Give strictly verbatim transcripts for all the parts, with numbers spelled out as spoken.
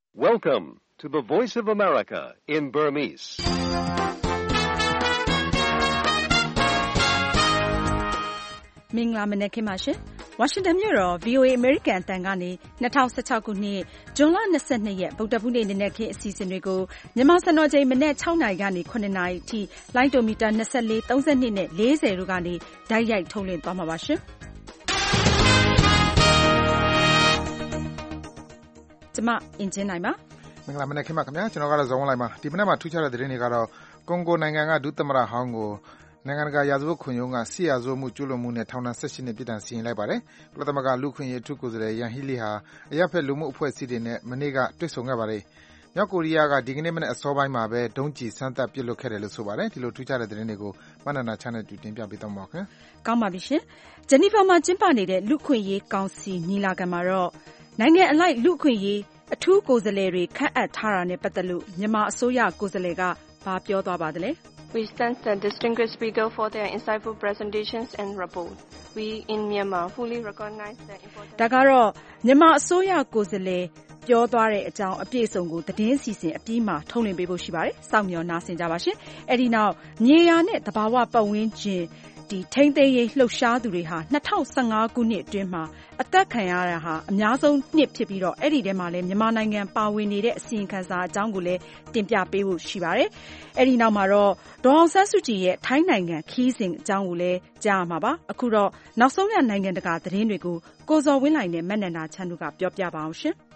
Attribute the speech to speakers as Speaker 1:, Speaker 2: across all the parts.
Speaker 1: Welcome to the Voice of America in Burmese.
Speaker 2: ။မင်္ဂလာမနက်ခင်းပါရှင်။ ဝါရှင်တန်မြို့တော် ဗွီအိုအေ အမေရိကန်အသံကနေ၂၀၁၆ခုနှစ်ဇွန်လ၂၂ရက်ဗုဒ္ဓဟူးနေ့နနက်ခင်းအစီအစဉ်တွေကိုမြန်မာစံတော်ချိန်မနက်၆နာရီကနေ၇နာရီအထိလိုင်းဒိုမီတာ၂၄၊၃၂နဲ့၄၀တို့ကနေတိုက်ရိုက်ထုတ်လွှင့်သွားမှာပါရှင်။ကျမအင်ဂျင်နိုင်ပါ
Speaker 3: ။မင်္ဂလာမနက်ခင်းပါခင်ဗျာ။ကျွန်တော်ကတော့ဇော်ဝင်းလိုက်ပါ။ဒီမနက်မှာထူးခြားတဲ့သတင်းတွေကတော့ကွန်ဂိုနိုင်ငံကဒုသမ္မတဟောင်းကိုနိုင်ငံတကာရာဇဝတ်ခုံရုံးကစစ်ရာဇဝတ်မှုကျူးလွန်မှုနဲ့ထောင်ဒဏ်၁၈နှစ်ပြစ်ဒဏ်စီရင်လိုက်ပါတယ်။ကုလသမဂ္ဂလူ့အခွင့်အရေးအထူးကိုယ်စားလှယ်ယန်ဟီးလီဟာအရပ်ဖက်လူမှုအဖွဲ့အစည်းတွေနဲ့မနေ့ကတွေ့ဆုံခဲ့ပါတယ်။မြောက်ကိုရီးယားကဒီကနေ့မနက်အစောပိုင်းမှာပဲဒုံးကျည်စမ်းသပ်ပစ်လွှတ်ခဲ့တယ်လို့ဆိုပါတယ်။ဒီလိုထူးခြားတဲ့သတင်းတွေကိုမနန္ဒာချမ်းနဲ့တူတင်ပြပေးသွားမှာပါခင်ဗျ
Speaker 2: ။ကောင်းပါပြီရှင်။ဂျနီဗာမှာကျင်းပနေတဲ့လူ့အခွင့်အရေးကောင်စီညီလာခံမှာတော့နိုင်ငံအလိုက်လူ့အခွင့်အရေးအထူးကိုယ်စားလှယ်တွေခန့်အပ်ထားတာနဲ့ပတ်သက်လို့မြန်မာအစိုးရကိုယ်စားလှယ်ကဘာပြောသွားပါသလဲ။
Speaker 4: We thank the distinguished speaker for their insightful presentations and report. We in Myanmar fully recognize the importance.
Speaker 2: ဒါကတော့မြန်မာအစိုးရကိုယ်စားလှယ်ပြောသွားတဲ့အကြောင်းအပြည့်အစုံကိုသတင်းစီစဉ်အပြီးမှာထုတ်လွှင့်ပေးဖို့ရှိပါတယ်။စောင့်မျှော်နားဆင်ကြပါရှင်။အဲဒီနောက်မြေယာနဲ့သဘာဝပတ်ဝန်းကျင်ဒီထိန်းသိမ်းရေးလှုပ်ရှားသူတွေဟာ၂၀၁၅ခုနှစ်အတွင်းမှာအသက်ခံရတာဟာအများဆုံးနှစ်ဖြစ်ပြီးတော့အဲ့ဒီထဲမှာလည်းမြန်မာနိုင်ငံပါဝင်နေတဲ့အစီရင်ခံစာအကြောင်းကိုလည်းတင်ပြပေးဖို့ရှိပါတယ်။အဲ့ဒီနောက်မှာတော့ဒေါ်အောင်ဆန်းစုကြည်ရဲ့ထိုင်းနိုင်ငံခီးစဉ်အကြောင်းကိုလည်းကြားရမှာပါ။အခုတော့နောက်ဆုံးရနိုင်ငံတကာသတင်းတွေကိုကိုဇော်ဝင်းလိုက်နဲ့မနန္ဒာချမ်းတို့ကပြောပြပါအောင်ရှင်။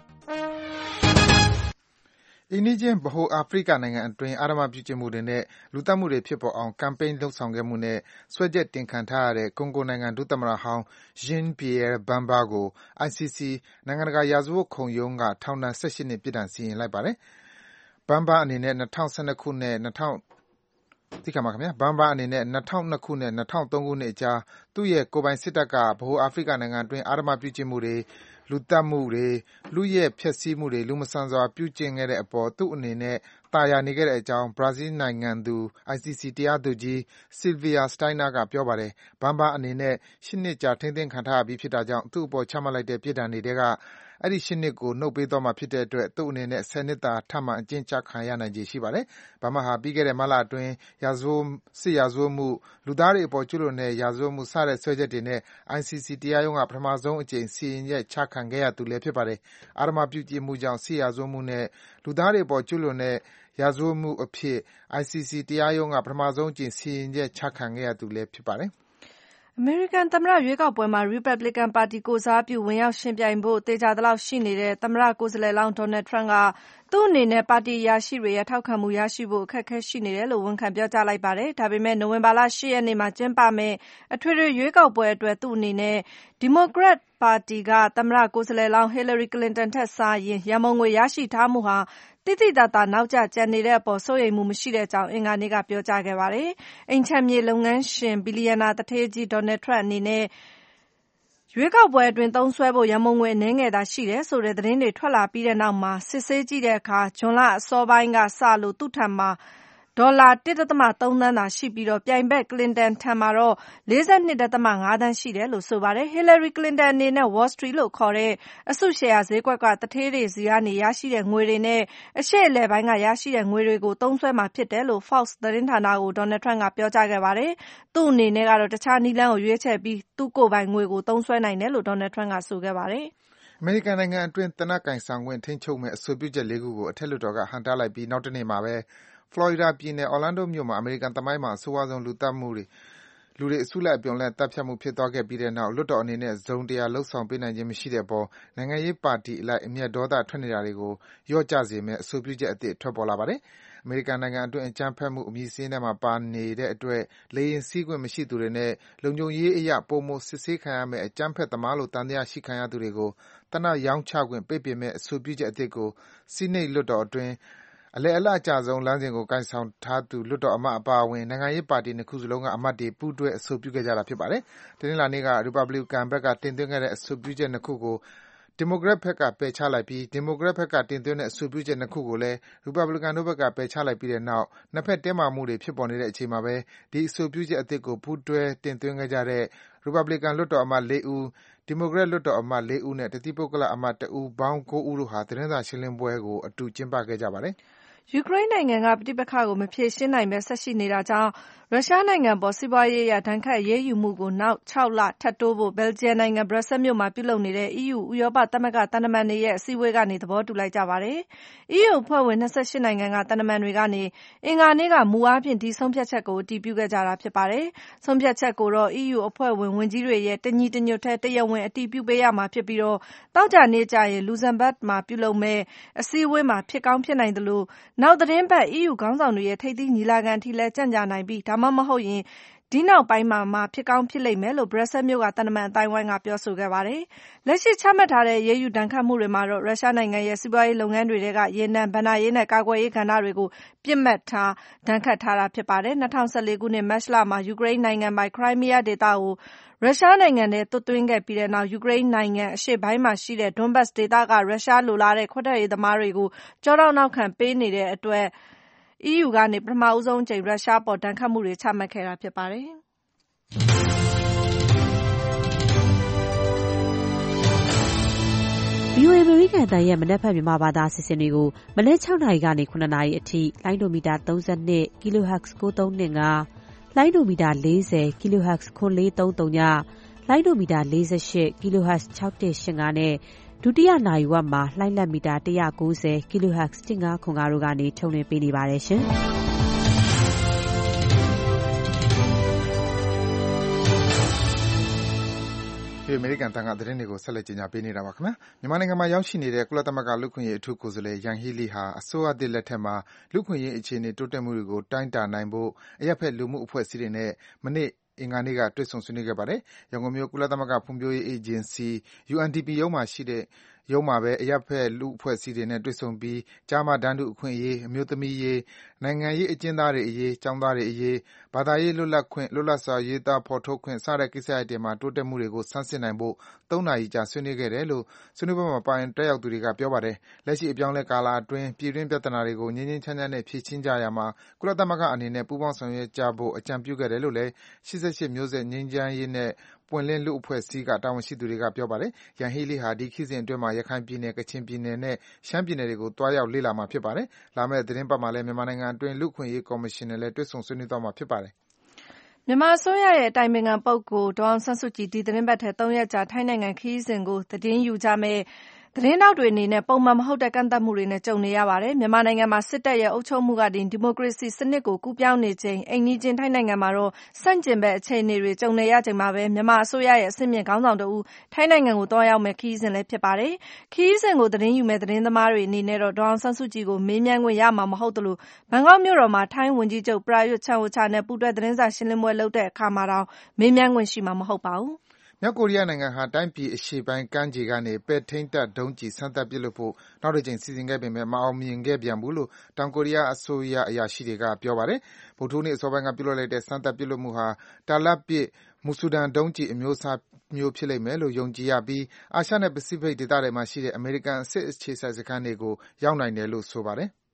Speaker 3: အိမ်နီးချင်းဗဟိုအာဖရိကနိုင်ငံအတွင်းအဓမ္မပြုကျင့်မှုတွေနဲ့လူသတ်မှုတွေဖြစ်ပေါ်အောင်ကမ်ပိန်းလုပ်ဆောင်ခဲ့မှုနဲ့စွဲချက်တင်ခံထားရတဲ့ကွန်ဂိုနိုင်ငံဒုသမ္မတဟောင်း Jean-Pierre Bemba ကို အိုင်စီစီ နိုင်ငံတကာရာဇဝတ်ခုံရုံးကထောင်ဒဏ်၁၈နှစ်ပြစ်ဒဏ်စီရင်လိုက်ပါတယ်။ Bemba အနေနဲ့၂၀၁၂ခုနဲ့၂၀သိခါပါခင်ဗျာ။ Bemba အနေနဲ့၂၀၀၂ခုနဲ့၂၀၀၃ခုနှစ်အကြားသူ့ရဲ့ကိုယ်ပိုင်စစ်တပ်ကဗဟိုအာဖရိကနိုင်ငံအတွင်းအဓမ္မပြုကျင့်မှုတွေလူသတ်မှုတွေလုယက်ဖျက်ဆီးမှုတွေလူမဆန်စွာပြုကျင့်ခဲ့တဲ့အပေါ်သူ့အနေနဲ့သာယာနေခဲ့တဲ့အကြောင်းဘရာဇီးနိုင်ငံသူ အိုင်စီစီ တရားသူကြီး Sylvia Steiner ကပြောပါတယ်။ Bemba အနေနဲ့၈နှစ်ကြာထိန်းသိမ်းခံထားရပြီးဖြစ်တာကြောင့်သူ့အပေါ်ချမှတ်လိုက်တဲ့ပြစ်ဒဏ်တွေထဲကအဲဒီ၈နှစ်ကိုနှုတ်ပေးသွားမှာဖြစ်တဲ့အတွက်သူ့အနေနဲ့၁၀နှစ်သာထပ်မံအကျဉ်းချခံရနိုင်ခြေရှိပါတယ်။ Bemba ဟာပြီးခဲ့တဲ့မတ်လအတွင်းစစ်ရာဇဝတ်မှုလူသားတွေအပေါ်ကျူးလွန်တဲ့ရာဇဝတ်မှုစတဲ့စွဲချက်တွေနဲ့ အိုင်စီစီ တရားရုံးကပထမဆုံးအကြိမ်စီရင်ချက်ချခံခဲ့ရသူလည်းဖြစ်ပါတယ်။ အဓမ္မပြုကျင့်မှုကြောင့်စစ်ရာဇဝတ်မှုနဲ့လူသားတွေအပေါ်ကျူးလွန်တဲ့ရာဇဝတ်မှုအဖြစ် အိုင်စီစီ တရားရုံးကပထမဆုံးအကြိမ်စီရင်ချက်ချခံခဲ့ရသူလည်းဖြစ်ပါတယ်။
Speaker 5: အမေရိကန်သမ္မတရွေးကောက်ပွဲမှာရီပတ်ဘလစ်ကန်ပါတီကိုယ်စားပြုဝင်ရောက်ယှဉ်ပြိုင်ဖို့သေချာသလောက်ရှိနေတဲ့သမ္မတကိုယ်စားလှယ်လောင်း Donald Trump ကသူ့အနေနဲ့ပါတီအရာရှိတွေရဲ့ထောက်ခံမှုရရှိဖို့အခက်အခဲရှိနေတယ်လို့ဝန်ခံပြောကြားလိုက်ပါတယ်။ဒါပေမဲ့နိုဝင်ဘာလ၈ရက်နေ့မှာကျင်းပမယ့်အထွေထွေရွေးကောက်ပွဲအတွက်သူ့အနေနဲ့ဒီမိုကရက်ပါတီကသမ္မတကိုယ်စားလှယ်လောင်း Hillary Clinton ထက်စာရင်ရန်ပုံငွေရရှိထားမှုဟာသိသိသာသာနောက်ကျကျန်နေတဲ့အပေါ်စိုးရိမ်မှုမရှိတဲ့အကြောင်းအင်္ဂါနေ့ကပြောကြားခဲ့ပါတယ်။အိမ်ခြံမြေလုပ်ငန်းရှင်ဘီလီယံနာသူဌေးကြီး Donald Trump အနေနဲ့ရွေးကောက်ပွဲအတွင်းသုံးစွဲဖို့ရန်ပုံငွေအနည်းငယ်သာရှိတယ်ဆိုတဲ့သတင်းတွေထွက်လာပြီးတဲ့နောက်မှာစစ်ဆေးကြည့်တဲ့အခါဇွန်လအစောပိုင်းကစလို့သူ့ထံမှာဒေါ်လာ၁.၃သန်းသာရှိပြီးပြိုင်ဘက် Clinton ထံမှာတော့၄၂.၅သန်းရှိတယ်လို့ဆိုပါတယ်။ Hillary Clinton အနေနဲ့ Wall Street လို့ခေါ်တဲ့အစုရှယ်ယာဈေးကွက်ကသူဌေးတွေဆီကနေရရှိတဲ့ငွေတွေနဲ့အရှေ့အလယ်ပိုင်းကရရှိတဲ့ငွေတွေကိုသုံးစွဲမှာဖြစ်တယ်လို့ Fox သတင်းဌာနကို Donald Trump ကပြောကြားခဲ့ပါတယ်။သူ့အနေနဲ့ကတော့တခြားနည်းလမ်းကိုရွေးချယ်ပြီးသူ့ကိုယ်ပိုင်ငွေကိုသုံးစွဲနိုင်တယ်လို့ Donald Trump ကဆိုခဲ့ပါတယ်
Speaker 3: ။အမေရိကန်နိုင်ငံအတွင်းသေနတ်ကိုင်ဆောင်ခွင့်ထိန်းချုပ်မယ့်အဆိုပြုချက်လေးခုကိုအထက်လွှတ်တော်ကဟန့်တားလိုက်ပြီးနောက်တနေ့မှာပဲဖလော်ရီဒါပြည်နယ် Orlando မြို့မှာအမေရိကန်သမိုင်းမှာအဆိုးဝါးဆုံးလူသတ်မှုတွေလူတွေအစုလိုက်အပြုံလိုက်သတ်ဖြတ်မှုဖြစ်သွားခဲ့ပြီးတဲ့နောက်လွှတ်တော်အနေနဲ့တစုံတရာလုပ်ဆောင်ပေးနိုင်ခြင်းမရှိတဲ့အပေါ်နိုင်ငံရေးပါတီအလိုက်အမျက်ဒေါသထွက်နေတာတွေကိုလျော့ကျစေမယ့်အဆိုပြုချက်အသစ်ထွက်ပေါ်လာပါတယ်။အမေရိကန်နိုင်ငံအတွင်းအကြမ်းဖက်မှုအမည်စာရင်းထဲမှာပါနေတဲ့အတွက်လေယာဉ်စီးခွင့်မရှိသူတွေနဲ့လုံခြုံရေးအရပိုမိုစစ်ဆေးခံရမယ့်အကြမ်းဖက်သမားလို့သံသယရှိခံရသူတွေကိုသေနတ်ရောင်းချခွင့်ပိတ်ပင်မယ့်အဆိုပြုချက်အသစ်ကိုဆီးနိတ်လွှတ်တော်အတွင်းအလယ်အလတ်အကျဆုံးလမ်းစဉ်ကိုကိုင်ဆောင်ထားသူလွှတ်တော်အမတ်အပါအဝင်နိုင်ငံရေးပါတီနှစ်ခုစလုံးကအမတ်တွေပူးတွဲအဆိုပြုခဲ့ကြတာဖြစ်ပါတယ်။တနင်္လာနေ့ကရီပတ်ဘလစ်ကန်ဘက်ကတင်သွင်းခဲ့တဲ့အဆိုပြုချက်နှစ်ခုကိုဒီမိုကရက်ဘက်ကပယ်ချလိုက်ပြီးဒီမိုကရက်ဘက်ကတင်သွင်းတဲ့အဆိုပြုချက်နှစ်ခုကိုလည်းရီပတ်ဘလစ်ကန်တို့ဘက်ကပယ်ချလိုက်ပြီးတဲ့နောက်နှစ်ဘက်တင်းမာမှုတွေဖြစ်ပေါ်နေတဲ့အချိန်မှာပဲဒီအဆိုပြုချက်အသစ်ကိုပူးတွဲတင်သွင်းခဲ့ကြတဲ့ရီပတ်ဘလစ်ကန်လွှတ်တော်အမတ်လေးဦးဒီမိုကရက်လွှတ်တော်အမတ်လေးဦးနဲ့တတိပုဂ္ဂလအမတ်တဦးပေါင်းကိုးဦးတို့ဟာသတင်းစာရှင်းလင်းပွဲကိုအတူကျင်းပခဲ့ကြပါတယ်
Speaker 5: ။ယူကရိန်းနိုင်ငံကပဋိပက္ခကိုမဖြေရှင်းနိုင်ဘဲဆက်ရှိနေတာကြောင့်ရုရှားနိုင်ငံပေါ်စီးပွားရေးအရဒဏ်ခတ်အရေးယူမှုကိုနောက်ခြောက်လထပ်တိုးဖို့ဘယ်လ်ဂျီယံနိုင်ငံဘရပ်ဆဲလ်မြို့မှာပြုလုပ်နေတဲ့ အီးယူ ဥရောပသမဂ္ဂသံတမန်တွေရဲ့အစည်းအဝေးကနေသဘောတူလိုက်ကြပါတယ်။အီးယူအဖွဲ့ဝင်၂၈နိုင်ငံကသံတမန်တွေကနေအင်္ဂါနေ့ကမူအားဖြင့်ဒီဆုံးဖြတ်ချက်ကိုအတည်ပြုခဲ့ကြတာဖြစ်ပါတယ်။ဆုံးဖြတ်ချက်ကိုတော့အီးယူအဖွဲ့ဝင်ဝန်ကြီးတွေရဲ့တညီတညွတ်တည်းတရားဝင်အတည်ပြုပေးရမှာဖြစ်ပြီးသောကြာနေ့ကျရင်လူဇမ်ဘတ်မှာပြုလုပ်မယ့်အစည်းအဝေးမှာဖြစ်ကောင်းဖြစ်နိုင်သလိုနောက်သီတင်းပတ်အီးယူခေါင်းဆောင်တွေရဲ့ထိပ်သီးညီလာခံအထိလည်းကြန့်ကြာနိုင်ပြီးဒါမှမဟုတ်ရင်ဒီနောက်ပိုင်းမှာမှဖြစ်ကောင်းဖြစ်လိမ့်မယ်လို့ဘရပ်ဆဲလ်မြို့ကသံတမန်အသိုင်းအဝိုင်းကပြောဆိုခဲ့ပါတယ်။လက်ရှိချမှတ်ထားတဲ့အရေးယူဒဏ်ခတ်မှုတွေမှာတော့ရုရှားနိုင်ငံရဲ့စီးပွားရေးလုပ်ငန်းတွေထဲကရေနံ၊ဘဏ္ဍာရေးနဲ့ကာကွယ်ရေးကဏ္ဍတွေကိုပစ်မှတ်ထားဒဏ်ခတ်ထားတာဖြစ်ပါတယ်။၂၀၁၄ခုနှစ်မတ်လမှာယူကရိန်းနိုင်ငံပိုင်ခရိုင်းမီးယားဒေသကိုရုရှားနိုင်ငံထဲသွတ်သွင်းခဲ့ပြီးနောက်ယူကရိန်းနိုင်ငံအရှေ့ပိုင်းမှာရှိတဲ့ဒွန်ဘတ်စ်ဒေသကရုရှားလိုလားတဲ့ခွဲထွက်ရေးသမားတွေကိုကျောထောက်နောက်ခံပေးနေတဲ့အတွက်အီးယူကနေပထမဆုံးအကြိမ်ရုရှားအပေါ်ဒဏ်ခတ်မှုတွေချမှတ်ခဲ့တာဖြစ်ပါတယ်။
Speaker 6: ဗွီအိုအေ အမေရိကန်အသံရဲ့မနက်ဖြန်မြန်မာဘာသာအစီအစဉ်တွေကိုမနက်၆နာရီကနေ၇နာရီအထိလိုင်းဒိုမီတာ၃၂ kilohertz ၉၃၂၅ လိုင်းဒိုမီတာ၄၀ kilohertz ခွန်၄၃၃ည လိုင်းဒိုမီတာ၄၈ kilohertz ၆၁၈၅နဲ့ဒုတိယနာရီဝက်မှာလှိုင်းလက်မီတာ၁၉၀ kilohertz ၁၅ခွန်၅တို့ကနေထုတ်လွှင့်ပေးနေပါတယ်ရှင်။
Speaker 3: ဒီအမေရိကန်တန်ခါသတင်းတွေကိုဆက်လက်ကြေညာပေးနေတာပါခင်ဗျာမြန်မာနိုင်ငံမှာရောက်ရှိနေတဲ့ကုလသမဂ္ဂလူ့ခွင့်ရေးအထူးကိုယ်စားလှယ်ယန်ဟီးလီဟာအစိုးရသစ်လက်ထက်မှာလူ့ခွင့်ရေးအခြေအနေတိုးတက်မှုတွေကိုတိုင်းတာနိုင်ဖို့အရပ်ဖက်လူမှုအဖွဲ့အစည်းတွေနဲ့မနေ့အင်္ဂါနေ့ကတွေ့ဆုံဆွေးနွေးခဲ့ပါတယ်။ရန်ကုန်မြို့ကုလသမဂ္ဂဖွံ့ဖြိုးရေးအေဂျင်စီ ယူအန်ဒီပီ ရုံးမှာရှိတဲ့ရုံးမှာပဲအရပ်ဖက်လူ့အဖွဲ့အစည်းတွေနဲ့တွေ့ဆုံပြီးကျားမတန်းတူအခွင့်အရေး၊အမျိုးသမီးရေး၊နိုင်ငံရေးအကျဉ်းသားတွေအရေး၊ကျောင်းသားတွေအရေး၊ဘာသာရေးလွတ်လပ်ခွင့်၊လွတ်လပ်စွာရေးသားဖော်ထုတ်ခွင့်စတဲ့ကိစ္စရပ်တွေမှာတိုးတက်မှုတွေကိုဆန်းစစ်နိုင်ဖို့သုံးနာရီကြာဆွေးနွေးခဲ့တယ်လို့ဆွေးနွေးပွဲမှာပါဝင်တက်ရောက်သူတွေကပြောပါတယ်။လက်ရှိအပြောင်းအလဲကာလအတွင်းပြည်တွင်းပြဿနာတွေကိုငြိမ်းငြိမ်းချမ်းချမ်းနဲ့ဖြေရှင်းကြရာမှာကုလသမဂ္ဂအနေနဲ့ပူးပေါင်းဆောင်ရွက်ကြဖို့အကြံပြုခဲ့တယ်လို့လည်း၈၈မျိုးဆက်ငြိမ်းချမ်းရေးနဲ့ပွင့်လင်းလူ့အဖွဲ့အစည်းကတာဝန်ရှိသူတွေကပြောပါတယ်။ယန်ဟီးလီဟာဒီခရီးစဉ်အတွင်းမှာရခိုင်ပြည်နယ်၊ကချင်ပြည်နယ်နဲ့ရှမ်းပြည်နယ်တွေကိုသွားရောက်လေ့လာမှာဖြစ်ပါတယ်။လာမယ့်သီတင်းပတ်မှာလည်းမြန်မာနိုင်ငံအတွင်းလူ့အခွင့်အရေးကော်မရှင်နဲ့လည်းတွေ့ဆုံဆွေးနွေးသွားမှာဖြစ်ပါတယ်
Speaker 5: ။မြန်မာအစိုးရရဲ့အတိုင်ပင်ခံပုဂ္ဂိုလ်ဒေါ်အောင်ဆန်းစုကြည်ဒီသီတင်းပတ်ထဲသုံးရက်ကြာထိုင်းနိုင်ငံခရီးစဉ်ကိုသတင်းယူကြမယ့်သတင်းထောက်တွေအနေနဲ့ပုံမှန်မဟုတ်တဲ့ကန့်သတ်မှုတွေနဲ့ကြုံနေရပါတယ်။မြန်မာနိုင်ငံမှာစစ်တပ်ရဲ့အုပ်ချုပ်မှုကနေဒီမိုကရေစီစနစ်ကိုကူးပြောင်းနေချိန်အိမ်နီးချင်းထိုင်းနိုင်ငံမှာတော့ဆန့်ကျင်ဘက်အခြေအနေတွေကြုံနေရချိန်မှာပဲမြန်မာအစိုးရရဲ့အဆင့်မြင့်ခေါင်းဆောင်တဦးထိုင်းနိုင်ငံကိုသွားရောက်မယ့်ခရီးစဉ်လည်းဖြစ်ပါတယ်။ခရီးစဉ်ကိုသတင်းယူမယ့်သတင်းသမားတွေအနေနဲ့တော့ဒေါ်အောင်ဆန်းစုကြည်ကိုမေးမြန်းခွင့်ရမှာမဟုတ်သလိုဘန်ကောက်မြို့တော်မှာထိုင်းဝန်ကြီးချုပ်ပရာရွတ်ချန်အိုချာနဲ့ပူးတွဲသတင်းစာရှင်းလင်းပွဲလုပ်တဲ့အခါမှာတောင်မေးမြန်းခွင့်ရှိမှာမဟုတ်ပါဘူး။
Speaker 3: မြောက်ကိုရီးယားနိုင်ငံဟာတိုင်းပြည်အရှေ့ပိုင်းကမ်းခြေကနေပဲ့ထိန်းတပ်ဒုံးကျည်စမ်းသပ်ပစ်လွှတ်ဖို့နောက်တစ်ကြိမ်စီစဉ်ခဲ့ပေမဲ့မအောင်မြင်ခဲ့ပြန်ဘူးလို့တောင်ကိုရီးယားအစိုးရအရာရှိတွေကပြောပါတယ်။ဗုဒ္ဓဟူးနေ့အစောပိုင်းကပြုလုပ်လိုက်တဲ့စမ်းသပ်ပစ်လွှတ်မှုဟာတာလတ်ပစ်မူဆူဒန်ဒုံးကျည်အမျိုးအစားမျိုးဖြစ်လိမ့်မယ်လို့ယုံကြည်ရပြီးအာရှနဲ့ပစိဖိတ်ဒေသတွေမှာရှိတဲ့အမေရိကန်စစ်အခြေစိုက်စခန်းတွေကိုရောက်နိုင်တယ်လို့ဆိုပါတယ်။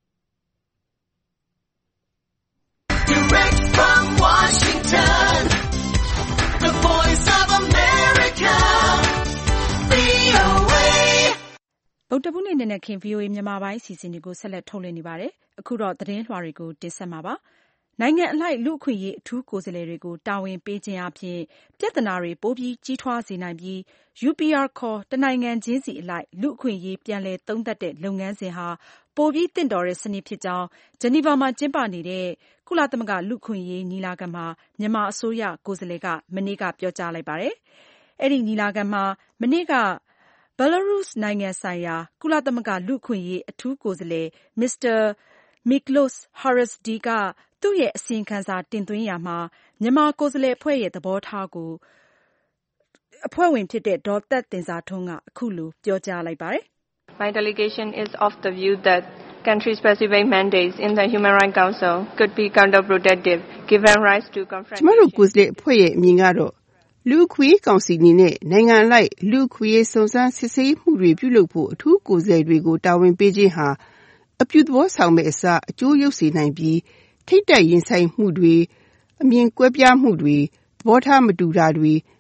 Speaker 3: Direct from Washington The Voice of America ဗွီအိုအေ
Speaker 2: ဗုဒ္ဓဟူးနေ့နဲ့ခင် ဗွီအိုအေမြန်မာပိုင်းအစီအစဉ်တွေကိုဆက်လက်ထုတ်လွှင့်နေပါတယ်။အခုတော့သတင်းလွှာတွေကိုတင်ဆက်မှာပါ။နိုင်ငံအလိုက်လူ့အခွင့်အရေးအထူးကိုယ်စားလှယ်တွေကိုတာဝန်ပေးခြင်းအပြင်ပြဿနာတွေပိုပြီးကြီးထွားစေနိုင်ပြီး ယူ ပီ အာ ခေါ်တနိုင်ငံချင်းစီအလိုက်လူ့အခွင့်အရေးပြန်လည်သုံးသပ်တဲ့လုပ်ငန်းစဉ်ဟာပိုပြီးသင့်တော်တဲ့စနစ်ဖြစ်ကြောင်းဂျနီဗာမှာကျင်းပနေတဲ့ကုလသမဂ္ဂလူ့အခွင့်အရေးညီလာခံမှာမြန်မာအစိုးရကိုယ်စားလှယ်ကမနေ့ကပြောကြားလိုက်ပါတယ်။အဲဒီညီလာခံမှာမနေ့ကBelarus နိုင်ငံဆိုင်ရာကုလသမဂ္ဂလူ့အခွင့်အရေးအထူးကိုယ်စားလှယ် မစ္စတာ Miklos Haratsdy ကသူ့ရဲ့အစီရင်ခံစာတင်သွင်းရာမှာမြန်မာကိုယ်စားလှယ်အဖွဲ့ရဲ့သဘောထားကိုအဖွဲ့ဝင်ဖြစ်တဲ့ဒေါ်သက်သင်ဇာထွန်းကအခုလိုပြောကြားလိုက်ပါတယ်
Speaker 4: ။ My delegation is of the view that country-specific mandates in the Human Rights Council could be counterproductive given rise to confrontation.
Speaker 7: ကျမတို့ကိုယ်စားလှယ်အဖွဲ့ရဲ့အမြင်ကတော့လူ့အခွင့်အရေးကောင်စီအနေနဲ့နိုင်ငံအလိုက်လူ့အခွင့်အရေးစုံစမ်းစစ်ဆေးမှုတွေပြုလုပ်ဖို့အထူးကိုယ်စားလှယ်တွေကိုတာဝန်ပေးခြင်းဟာအပြုသဘောဆောင်မဲ့အစားအကျိုးရုပ်စေနိုင်ပြီးထိပ်တိုက်ရင်ဆိုင်မှုတွေအမြင်ကွဲပြားမှုတွေသဘောထားမတူတာတွေ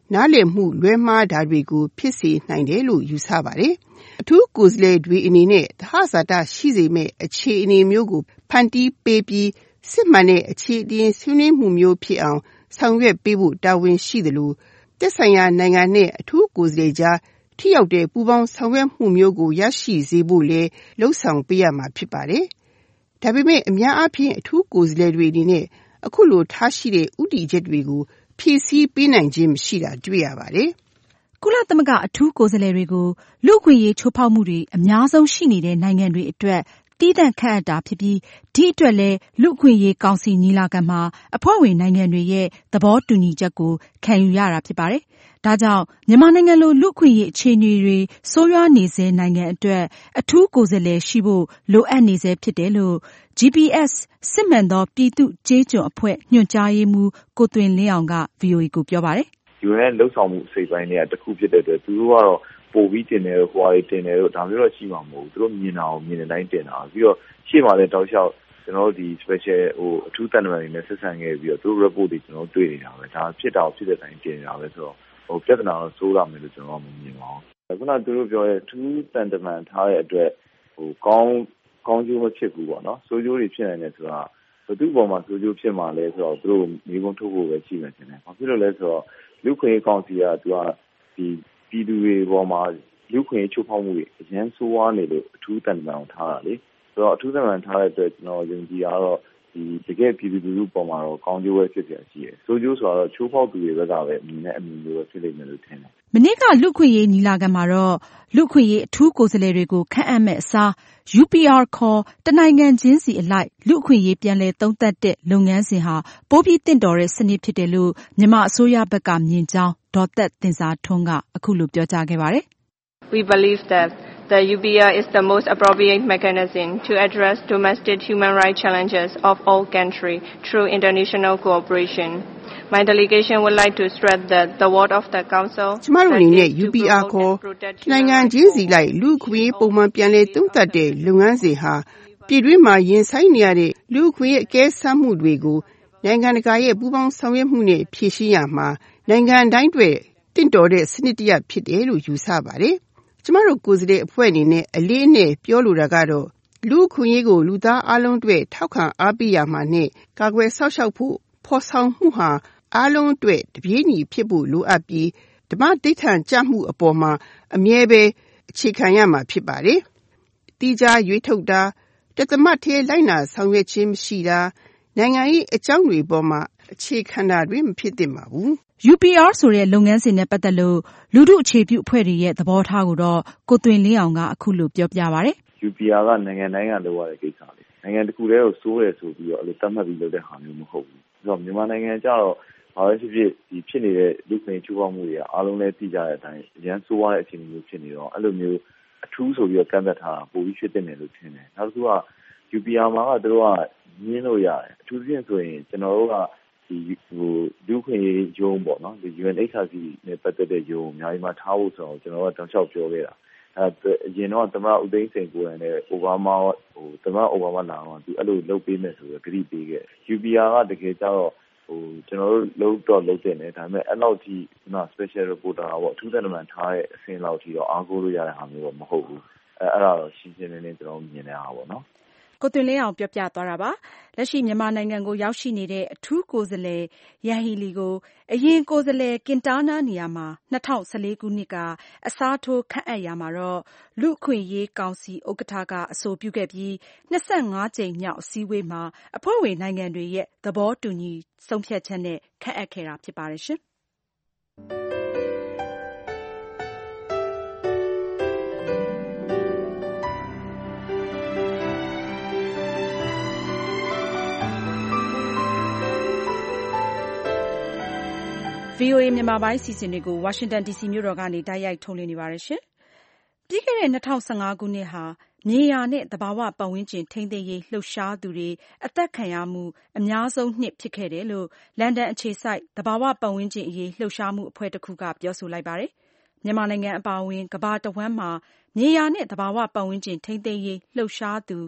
Speaker 7: နားလည်မှုလွဲမှားတာတွေကိုဖြစ်စေနိုင်တယ်လို့ယူဆပါတယ်။အထူးကိုယ်စားလှယ်တွေအနေနဲ့သဟဇာတရှိစေမယ့်အခြေအနေမျိုးကိုဖန်တီးပေးပြီးစစ်မှန်တဲ့အခြေအတင်ဆွေးနွေးမှုမျိုးဖြစ်အောင်ဆောင်ရွက်ပေးဖို့တာဝန်ရှိသလိုသက်ဆိုင်ရာနိုင်ငံနဲ့အထူးကိုယ်စားလှယ်ကြားထိရောက်တဲ့ပူးပေါင်းဆောင်ရွက်မှုမျိုးကိုရရှိစေဖို့လည်းလှုံ့ဆော်ပေးရမှာဖြစ်ပါတယ်။ဒါပေမဲ့အများအားဖြင့်အထူးကိုယ်စားလှယ်တွေအနေနဲ့အခုလိုထားရှိတဲ့ဥတီချက်တွေကိုဖြည့်ဆည်းပေးနိုင်ခြင်းမရှိတာတွေ့ရပါတယ်
Speaker 2: ။ကုလသမဂ္ဂအထူးကိုယ်စားလှယ်တွေကိုလူ့အခွင့်အရေးချိုးဖောက်မှုတွေအများဆုံးရှိနေတဲ့နိုင်ငံတွေအတွက်တည်တံ့ခန့်အပ်တာဖြစ်ပြီးဒီအတွက်လည်းလူ့အခွင့်အရေးကောင်စီညီလာခံမှာအဖွဲ့ဝင်နိုင်ငံတွေရဲ့သဘောတူညီချက်ကိုခံယူရတာဖြစ်ပါတယ်။ဒါကြောင့်မြန်မာနိုင်ငံလိုလူ့အခွင့်အရေးအခြေအနေတွေဆိုးရွားနေစေနိုင်ငံအတွက်အထူးကိုယ်စားလှယ်ရှိဖို့လိုအပ်နေစေဖြစ်တယ်လို့ ဂျီ ပီ အက်စ် စစ်မှန်သောပြည်သူ့ကျေးကျွန်အဖွဲ့ညွှန်ကြားရေးမှူးကိုသွင်လင်းအောင်က ဗွီအိုအေကိုပြောပါတယ်
Speaker 8: ။ယူအန် လှုပ်ဆောင်မှုအစိပ်ပိုင်းတွေကတစ်ခုဖြစ်တဲ့အတွက်သူတို့ကတော့ပိုပြီးတင်တယ်ဟိုဟာတွေတင်တယ်ဒါမျိုးတော့ရှိမှာမဟုတ်ဘူးသူတို့မြင်တာကိုမြင်တဲ့အတိုင်းတင်တာပြီးတော့ရှေ့မှာလည်းတောက်လျှောက်ကျွန်တော်တို့ဒီ special ဟိုအထူးတန်တမန်တွေနဲ့ဆက်ဆံခဲ့ပြီးတော့သူတို့ report တွေကျွန်တော်တို့တွေ့နေတာပဲဒါဖြစ်တာဖြစ်တဲ့အတိုင်းတင်နေတာပဲဆိုတော့ဟိုပြဿနာတော့စိုးရမယ်လို့ကျွန်တော်ကမမြင်ပါဘူးခုနကသူတို့ပြောတဲ့အထူးတန်တမန်ထားတဲ့အတွက်ဟိုကောင်းကောင်းကျိုးမဖြစ်ဘူးပေါ့နော်ဆိုးကျိုးတွေဖြစ်နိုင်တယ်ဆိုတာဘယ်သူ့ပေါ်မှာဆိုးကျိုးဖြစ်မှာလဲဆိုတော့သူတို့မျိုးကုန်းထုတ်ဖို့ပဲရှိမှတင်တယ်ဘာဖြစ်လို့လဲဆိုတော့လူခွင့်ကောင်စီကသူကဒီပြည်သူတွေပေါ်မှာလူခွင့်ချိုးဖောက်မှုတွေအရင်ဆိုးဝါးနေလို့အထူးတန်တမန်ထားတာလေဆိုတော့အထူးတန်တမန်ထားတဲ့အတွက်ကျွန်တော်ယုံကြည်ရတော့ဒီတကယ်ပြည်သူလူထုပေါ်မှာတော့ကောင်းကျိုးပဲဖြစ်ပြန်ရှိတယ်ဆိုးကျိုးဆိုတော့ချိုးဖောက်သူတွေဘက်ကပဲအမြင်နဲ့အမြင်မျိုးပဲဖြစ်လိမ့်မယ်လို့ထင်တယ်
Speaker 2: မနေ့ကလူခွင့်ရေးညီလာခံမှာတော့လူခွင့်ရေးအထူးကိုယ်စားလှယ်တွေကိုခန့်အပ်မဲ့အစား ယူ ပီ အာ ခေါ်တနိုင်ငံချင်းစီအလိုက်လူခွင့်ရေးပြန်လည်သုံးသပ်တဲ့လုပ်ငန်းစဉ်ဟာပိုပြီးတင့်တော်တဲ့စနစ်ဖြစ်တယ်လို့မြန်မာအစိုးရဘက်ကမြင်ကြောင်းဒေါ်သက်သင်္စာထွန်းကအခုလိုပြောကြားခဲ့ပါတယ်
Speaker 4: ။ We believe that the ယူ ပီ အာ is the most appropriate mechanism to address domestic human rights challenges of all countries through international cooperation.My delegation would like to stress that the word of the council
Speaker 7: ကျမတို့အနေနဲ့ ယူ ပီ အာ ခေါ်နိုင်ငံချင်းစီလိုက်လူ့အခွင့်အရေးပုံမှန်ပြန်လည်သုံးသပ်တဲ့လုပ်ငန်းစဉ်ဟာပြည်တွင်းမှာရင်ဆိုင်နေရတဲ့လူ့အခွင့်အရေးအကဲစမ်းမှုတွေကိုနိုင်ငံတကာရဲ့ပူးပေါင်းဆောင်ရွက်မှုနဲ့ဖြေရှင်းရမှာနိုင်ငံတိုင်းတွေတင့်တော်တဲ့စနစ်တရဖြစ်တယ်လို့ယူဆပါတယ်။ကျမတို့ကိုယ်စားလှယ်အဖွဲ့အနေနဲ့အလေးအနက်ပြောလိုတာကတော့လူ့အခွင့်အရေးကိုလူသားအလုံးအတွက်ထောက်ခံအားပေးရမှာနဲ့ကာကွယ်ဆောက်ရှောက်ဖို့ဖော်ဆောင်မှုဟာအားလုံးအတွက်တပြေးညီဖြစ်ဖို့လိုအပ်ပြီးဓမ္မဒိဋ္ဌံကျမှုအပေါ်မှာအမြဲပဲအခြေခံရမှာဖြစ်ပါတယ်။တိကျရွေးထုတ်တာတသမတ်ထဲလိုက်နာဆောင်ရွက်ခြင်းမရှိတာနိုင်ငံရေးအကြောင်းတွေပေါ်မှာအခြေခံတာတွေမဖြစ်သင့်ပါဘူး
Speaker 2: ။ ယူ ပီ အာ ဆိုတဲ့လုပ်ငန်းစဉ်နဲ့ပတ်သက်လို့လူထုအခြေပြုအဖွဲ့တွေရဲ့သဘောထားကိုတော့ကိုသွင်လင်းအောင်ကအခုလိုပြောပြပါတယ်
Speaker 8: ။ ယူ ပီ အာ ကနိုင်ငံတိုင်းကလုပ်ရတဲ့ကိစ္စလေးနိုင်ငံတစ်ခုတည်းကိုစိုးရဆိုပြီးတော့အဲ့လိုသတ်မှတ်ပြီးလုပ်တဲ့ဟာမျိုးမဟုတ်ဘူး။ဆိုတော့မြန်မာနိုင်ငံကျတော့ဘာပဲဖြစ်ဖြစ်ဒီဖြစ်နေတဲ့လူ့ခွင့်ချိုးဖောက်မှုတွေကအားလုံးလည်းသိကြတဲ့အတိုင်းအရန်ဆိုးရတဲ့အခြေအနေမျိုးဖြစ်နေတော့အဲ့လိုမျိုးအထူးဆိုပြီးတော့ကန့်သက်ထားတာပိုပြီးဖြစ်တဲ့နယ်လို့ထင်တယ်။နောက်တစ်ခုက ယူ ပီ အာ မှာကသူတို့ကညင်းလို့ရတယ်အထူးသဖြင့်ဆိုရင်ကျွန်တော်တို့ကဒီဟိုလူ့ခွင့်ရေးရုံးပေါ့နော်ဒီ ယူ အန် အိတ်ချ် အာร์ စီ နဲ့ပတ်သက်တဲ့ရုံးအများကြီးမှထားဖို့ဆိုတော့ကျွန်တော်ကတောက်လျှောက်ပြောခဲ့တာအဲအရင်တော့သမ္မတဦးသိန်းစိန်ကိုယ်တိုင်နဲ့အိုဘားမားဟိုသမ္မတအိုဘားမားလာတော့သူအဲ့လိုလုပ်ပေးမယ်ဆိုတော့ဂရုပေးခဲ့ ယူ ပီ အာ ကတကယ်ကျတော့ဟိုကျွန်တော်တို့လုံးတော့လုံးတင်တယ်ဒါပေမဲ့အဲ့လောက်ထိခုန special reporter ပေါ့အထူးသံတမန်ထားတဲ့အဆင့်လောက်ထိတော့အားကိုးလို့ရတဲ့ဟာမျိုးတော့မဟုတ်ဘူးအဲအဲ့ဒါတော့ရှင်းရှင်းလင်းလင်းကျွန်တော်မြင်တဲ့ဟာပေါ့နော်
Speaker 2: ကိုသွင်လင်းအောင်ပြောပြသွားတာပါလက်ရှိမြန်မာနိုင်ငံကိုရောက်ရှိနေတဲ့အထူးကိုယ်စားလှယ်ယန်ဟီလီကိုအရင်ကိုယ်စားလှယ်ကင်တာနာနေရာမှာ၂၀၁၄ခုနှစ်ကအစားထိုးခန့်အပ်ရာမှာတော့လူ့အခွင့်အရေးကောင်စီဥက္ကဋ္ဌကအဆိုပြုခဲ့ပြီး၂၅ကြိမ်မြောက်အစည်းအဝေးမှာအဖွဲ့ဝင်နိုင်ငံတွေရဲ့သဘောတူညီဆုံးဖြတ်ချက်နဲ့ခန့်အပ်ခဲ့တာဖြစ်ပါတယ်ရှင်ဗွီအိုအေမြန်မာပိုင်းအစီအစဉ်တွေကိုဝါရှင်တန်ဒီစီမြို့တော်ကနေတိုက်ရိုက်ထုတ်လွှင့်နေပါတယ်ရှင်။ပြီးခဲ့တဲ့၂၀၁၅ခုနှစ်ဟာမြေယာနဲ့သဘာဝပတ်ဝန်းကျင်ထိန်းသိမ်းရေးလှုပ်ရှားသူတွေအသက်ခံရမှုအများဆုံးနှစ်ဖြစ်ခဲ့တယ်လို့လန်ဒန်အခြေစိုက်သဘာဝပတ်ဝန်းကျင်အရေးလှုပ်ရှားမှုအဖွဲ့တစ်ခုကပြောဆိုလိုက်ပါတယ်။မြန်မာနိုင်ငံအပါအဝင်ကမ္ဘာတဝှမ်းမှာမြေယာနဲ့သဘာဝပတ်ဝန်းကျင်ထိန်းသိမ်းရေးလှုပ်ရှားသူ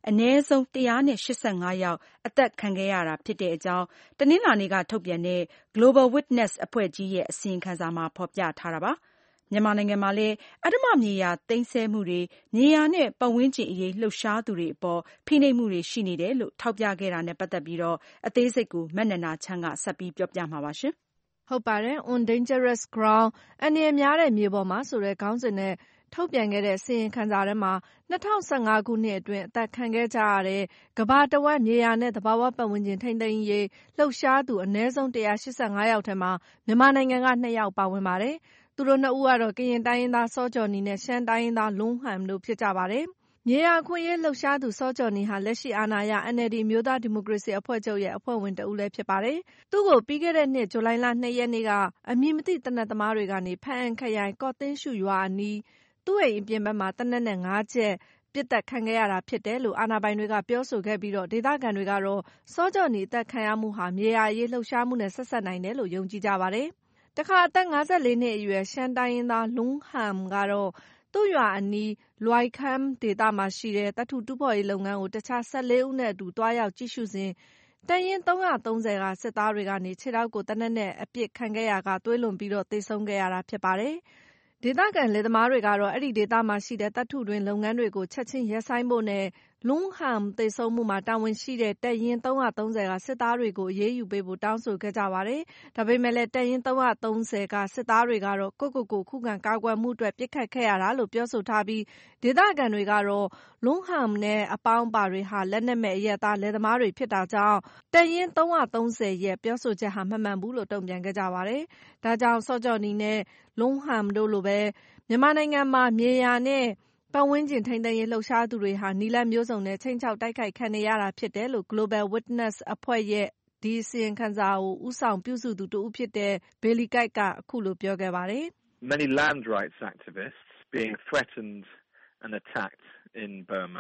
Speaker 2: အနည်းဆုံးone hundred eighty-fiveယောက်အသက်ခံခဲ့ရတာဖြစ်တဲ့အကြောင်းတနင်္လာနေ့ကထုတ်ပြန်တဲ့ Global Witness အဖွဲ့ကြီးရဲ့အစီရင်ခံစာမှာဖော်ပြထားတာပါ။မြန်မာနိုင်ငံမှာလည်းအဓမ္မမြေယာသိမ်းဆည်းမှုတွေ၊မြေယာနဲ့ပတ်ဝန်းကျင်အရေးလှုပ်ရှားသူတွေအပေါ်ဖိနှိပ်မှုတွေရှိနေတယ်လို့ထောက်ပြခဲ့တာနဲ့ပတ်သက်ပြီးတော့အသေးစိတ်ကိုမနန္ဒာချမ်းကဆက်ပြီးပြောပြမှာပါရှင်
Speaker 5: ။ဟုတ်ပါတယ်။ On Dangerous Ground အန္တရာယ်များတဲ့မြေပေါ်မှာဆိုတဲ့ခေါင်းစဉ်နဲ့ထုတ်ပြန်ခဲ့တဲ့အစီရင်ခံစာထဲမှာ၂၀၁၅ခုနှစ်အတွင်းအသက်ခံခဲ့ကြရတဲ့ကမ္ဘာတဝှမ်းမြေယာနဲ့သဘာဝပတ်ဝန်းကျင်ထိန်းသိမ်းရေးလှုပ်ရှားသူအနည်းဆုံးone hundred eighty-fiveယောက်ထဲမှာမြန်မာနိုင်ငံကtwoယောက်ပါဝင်ပါတယ်။သူတို့နှစ်ဦးကတော့ကရင်တိုင်းရင်းသားစောကျော်နီနဲ့ရှမ်းတိုင်းရင်းသားလွန်းဟန်တို့ဖြစ်ကြပါတယ်။မြေယာအခွင့်အရေးလှုပ်ရှားသူစောကျော်နီဟာလက်ရှိအာဏာရ N L D အမျိုးသားဒီမိုကရေစီအဖွဲ့ချုပ်ရဲ့အဖွဲ့ဝင်တဦးလည်းဖြစ်ပါတယ်။သူ့ကိုပြီးခဲ့တဲ့နှစ်ဇူလိုင်လtwoရက်နေ့ကအမည်မသိသေနတ်သမားတွေကနေဘားအံခရိုင်ကော့သင်းရှုရွာအနီးသူ့အိမ်အပြင်ဘက်မှာသေနတ်နဲ့၅ချက်ပစ်သတ်ခံခဲ့ရတာဖြစ်တယ်လို့အာဏာပိုင်တွေကပြောဆိုခဲ့ပြီးဒေသခံတွေကတော့စောကျော်နီအသတ်ခံရမှုဟာမြေယာအရေးလှုပ်ရှားမှုနဲ့ဆက်စပ်နိုင်တယ်လို့ယုံကြည်ကြပါတယ်။တခါအသက်၅၄နှစ်အရွယ်ရှမ်းတိုင်းရင်းသားလွန်းဟန်ကတော့သူ့ရွာအနီးလွိုင်ခမ်းဒေသမှာရှိတဲ့သတ္တုတူးဖော်ရေးလုပ်ငန်းကိုတခြား၁၄ဦးနဲ့အတူသွားရောက်ကြည့်ရှုစဉ်တပ်ရင်း၃၃၀ကစစ်သားတွေကနေခြေထောက်ကိုသေနတ်နဲ့အပစ်ခံခဲ့ရာကသွေးလွန်ပြီးသေဆုံးခဲ့ရတာဖြစ်ပါတယ်။ဒေသခံလယ်သမားတွေကတော့အဲဒီဒေသမှာရှိတဲ့သတ္တုတွင်းလုပ်ငန်းတွေကိုချက်ချင်းရပ်ဆိုင်းဖို့နဲ့လွန်းဟန်သေဆုံးမှုမှာတာဝန်ရှိတဲ့တပ်ရင်း၃၃၀ကစစ်သားတွေကိုအရေးယူပေးဖို့တောင်းဆိုခဲ့ကြပါတယ်။ဒါပေမဲ့လည်းတပ်ရင်း၃၃၀ကစစ်သားတွေကတော့ကိုယ့်ကိုယ်ကိုခုခံကာကွယ်မှုအတွက်ပစ်ခတ်ခဲ့ရတာလို့ပြောဆိုထားပြီးဒေသခံတွေကတော့လွန်းဟန်နဲ့အပေါင်းအပါတွေဟာလက်နက်မဲ့အရပ်သားလယ်သမားတွေဖြစ်တာကြောင့်တပ်ရင်း၃၃၀ရဲ့ပြောဆိုချက်ဟာမမှန်ဘူးလို့တုံ့ပြန်ခဲ့ကြပါတယ်။ဒါကြောင့်စောကျော်နီနဲ့လွန်းဟန်တို့လိုပဲမြန်မာနိုင်ငံမှာမြေယာနဲ့ပတ်ဝန်းကျင်ထိန်းသိမ်းရေးလှုပ်ရှားသူတွေဟာနည်းလမ်းမျိုးစုံနဲ့ခြိမ်းခြောက်တိုက်ခိုက်ခံနေရတာဖြစ်တယ်လို့ Global Witness အဖွဲ့ရဲ့ဒီအစီရင်ခံစာကိုဦးဆောင်ပြုစုသူတဦးဖြစ်တဲ့ Billy Kite ကအခုလိုပြောခဲ့ပါတယ်
Speaker 9: ။ Many land rights activists being threatened and attacked in Burma.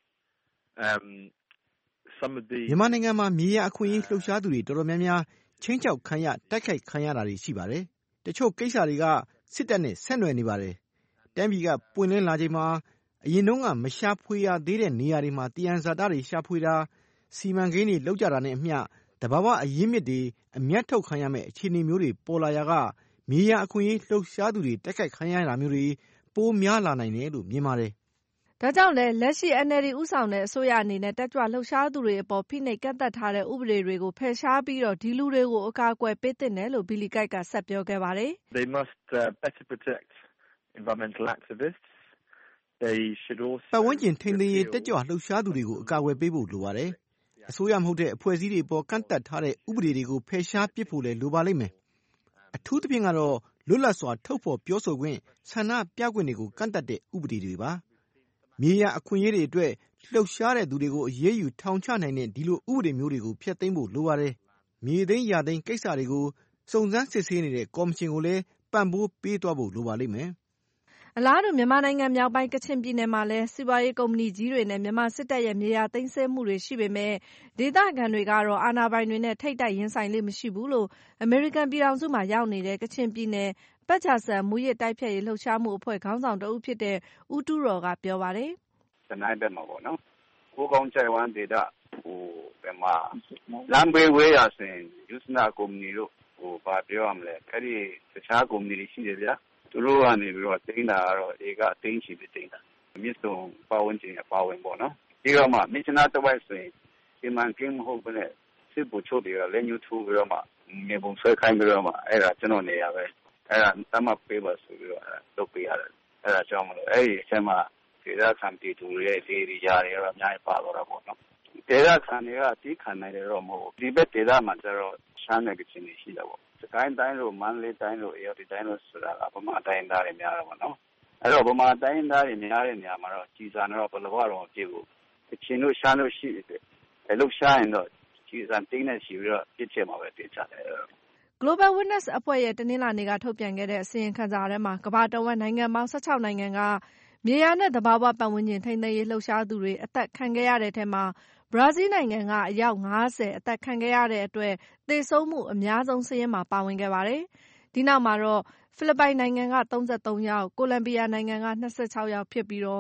Speaker 9: Um some of the
Speaker 10: မြန်မာနိုင်ငံမှာမြေယာအခွင့်အရေးလှုပ်ရှားသူတွေတော်တော်များများခြိမ်းခြောက်ခံရတိုက်ခိုက်ခံရတာတွေရှိပါတယ်။တချို့ကိစ္စတွေကစစ်တပ်နဲ့ဆက်နွယ်နေပါတယ်။တိုင်းပြည်ကပွင့်လင်းလာချိန်မှာအရင်တုန်းကမရှာဖွေရသေးတဲ့နေရာတွေမှာတယံဇာတတွေရှာဖွေတာစီမံကိန်းတွေလုပ်ကြတာနဲ့အမျှတဘာဝအရင်းမြစ်တွေအမျက်ထုတ်ခံရမယ့်အခြေအနေမျိုးတွေပေါ်လာရာကမြေယာအခွင့်အရေးလှုပ်ရှားသူတွေတိုက်ခိုက်ခံရတာမျိုးတွေပိုများလာနိုင်တယ်လို့မြင်ပါတယ်
Speaker 5: ။ဒါကြောင့်လည်းလက်ရှိ N L D ဦးဆောင်တဲ့အစိုးရအနေနဲ့တက်ကြွလှုပ်ရှားသူတွေအပေါ်ဖိနှိပ်ကန့်သတ်ထားတဲ့ဥပဒေတွေကိုဖယ်ရှားပြီးတော့ဒီလူတွေကိုအကာအကွယ်ပေးသင့်တယ်လို့ Billy Kite ကဆက်ပြောခဲ့ပါတယ်
Speaker 9: ။ They must uh, better protect environmental activists. They should also
Speaker 10: ပတ်ဝန်းကျင်ထိန်းသိမ်းရေးတက်ကြွလှုပ်ရှားသူတွေကိုအကာအကွယ်ပေးဖို့လိုပါတယ်။အစိုးရမဟုတ်တဲ့အဖွဲ့အစည်းတွေအပေါ်ကန့်သတ်ထားတဲ့ဥပဒေတွေကိုဖယ်ရှားပစ်ဖို့လည်းလိုပါလိမ့်မယ်။အထူးသဖြင့်ကတော့လွတ်လပ်စွာထုတ်ဖော်ပြောဆိုခွင့်ဆန္ဒပြခွင့်တွေကိုကန့်သတ်တဲ့ဥပဒေတွေပါ။မြေယာအခွင့်အရေးတွေအတွက်လှုပ်ရှားတဲ့သူတွေကိုအရေးယူထောင်ချနိုင်တဲ့ဒီလိုဥပဒေမျိုးတွေကိုဖျက်သိမ်းဖို့လိုပါတယ်။မြေသိမ်းယာသိမ်းကိစ္စတွေကိုစုံစမ်းစစ်ဆေးနေတဲ့ကော်မရှင်ကိုလည်းပံ့ပိုးပေးသွားဖို့လိုပါလိမ့်မယ်
Speaker 5: ။အလားတူမြန်မာနိုင်ငံမြောက်ပိုင်းကချင်ပြည်နယ်မှာလည်းစီးပွားရေးကုမ္ပဏီကြီးတွေနဲ့မြန်မာစစ်တပ်ရဲ့မြေယာသိမ်းဆည်းမှုတွေရှိပေမဲ့ဒေသခံတွေကတော့အာဏာပိုင်တွေနဲ့ထိပ်တိုက်ရင်ဆိုင်လေ့မရှိဘူးလို့အမေရိကန်ပြည်ထောင်စုမှာရောက်နေတဲ့ကချင်ပြည်နယ်ပတ်ချာဆန်မူရစ်တိုက်ဖျက်ရေးလှုပ်ရှားမှုအဖွဲ့ခေါင်းဆောင်တဦးဖြစ်တဲ့ဦးတူးရော်ကပြောပါတယ်
Speaker 11: ။တနိုင်းဘက်မှာပေါ့နော်။ကိုကောင်းချိုင်ဝမ်ဒေသဟိုဘယ်မှာလမ်းဘေးဝေးရစဉ်ယူစနာကုမ္ပဏီတို့ဟိုဗာပြောရမလဲအဲ့ဒီတခြားကုမ္ပဏီတွေရှိတယ်ဗျာသူတို့ကနေပြီးတော့တင်းတာကတော့အေကအတင်းချီပြီးတင်းတာမြစ်စုံပတ်ဝန်းကျင်အပါဝင်ပေါ့နော်ဒီတော့မှမြစ်နာတစ်ဝိုက်ဆိုရင်ဒီမှန်ကင်းမဟုတ်ဘူးနဲ့စစ်ဘူချိုတွေကလည်းညှို့ထိုးပြီးတော့မှမြေပုံဆွဲခိုင်းပြီးတော့မှအဲ့ဒါကျွန်တော်နေရပဲအဲ့ဒါတမပေးပါဆိုပြီးတော့လုပ်ပေးရတယ်အဲ့ဒါကြောင့်မလို့အဲ့ဒီအချက်မှာဒေသခံပြည်သူတွေရဲ့ဒီဒီຢာတွေကတော့အများကြီးပါတော့တာပေါ့နော်ဒေသခံတွေကအတိခံနိုင်တယ်တော့မဟုတ်ဘူးဒီဘက်ဒေသမှာကျတော့ရှမ်းနယ်ကချင်တွေရှိတာပေါ့စကိုင်းတိုင်းလို့မန္တလေးတိုင်းလို့အေရတီတိုင်းလို့ဆိုတာကဗမာတိုင်းသားတွေများတာပေါ့နော်အဲ့တော့ဗမာတိုင်းသားတွေများတဲ့နေရာမှာတော့ကြီးစားတော့ဘယ်လိုကတော့ပြည့်ဖို့ကချင်တို့ရှမ်းတို့ရှိတယ်အဲ့လိုရှားရင်တော့ကြီးစားတင်းနဲ့ရှိပြီးတော့ပြည့်ချင်မှာပဲပြည့်ချတယ်
Speaker 5: Global Witness အဖွဲ့ရဲ့တနင်္လာနေ့ကထုတ်ပြန်ခဲ့တဲ့အစီရင်ခံစာထဲမှာကမ္ဘာတဝှမ်းနိုင်ငံပေါင်း၁၆နိုင်ငံကမြေယာနဲ့သဘာဝပတ်ဝန်းကျင်ထိန်းသိမ်းရေးလှုပ်ရှားသူတွေအသက်ခံခဲ့ရတဲ့ထဲမှာဘရာဇီးနိုင်ငံကအယောက်၅၀အသက်ခံခဲ့ရတဲ့အတွက်သေဆုံးမှုအများဆုံးစာရင်းမှာပါဝင်ခဲ့ပါတယ်။ဒီနောက်မှာတော့ဖိလစ်ပိုင်နိုင်ငံက၃၃ယောက်၊ကိုလံဘီယာနိုင်ငံက၂၆ယောက်ဖြစ်ပြီးတော့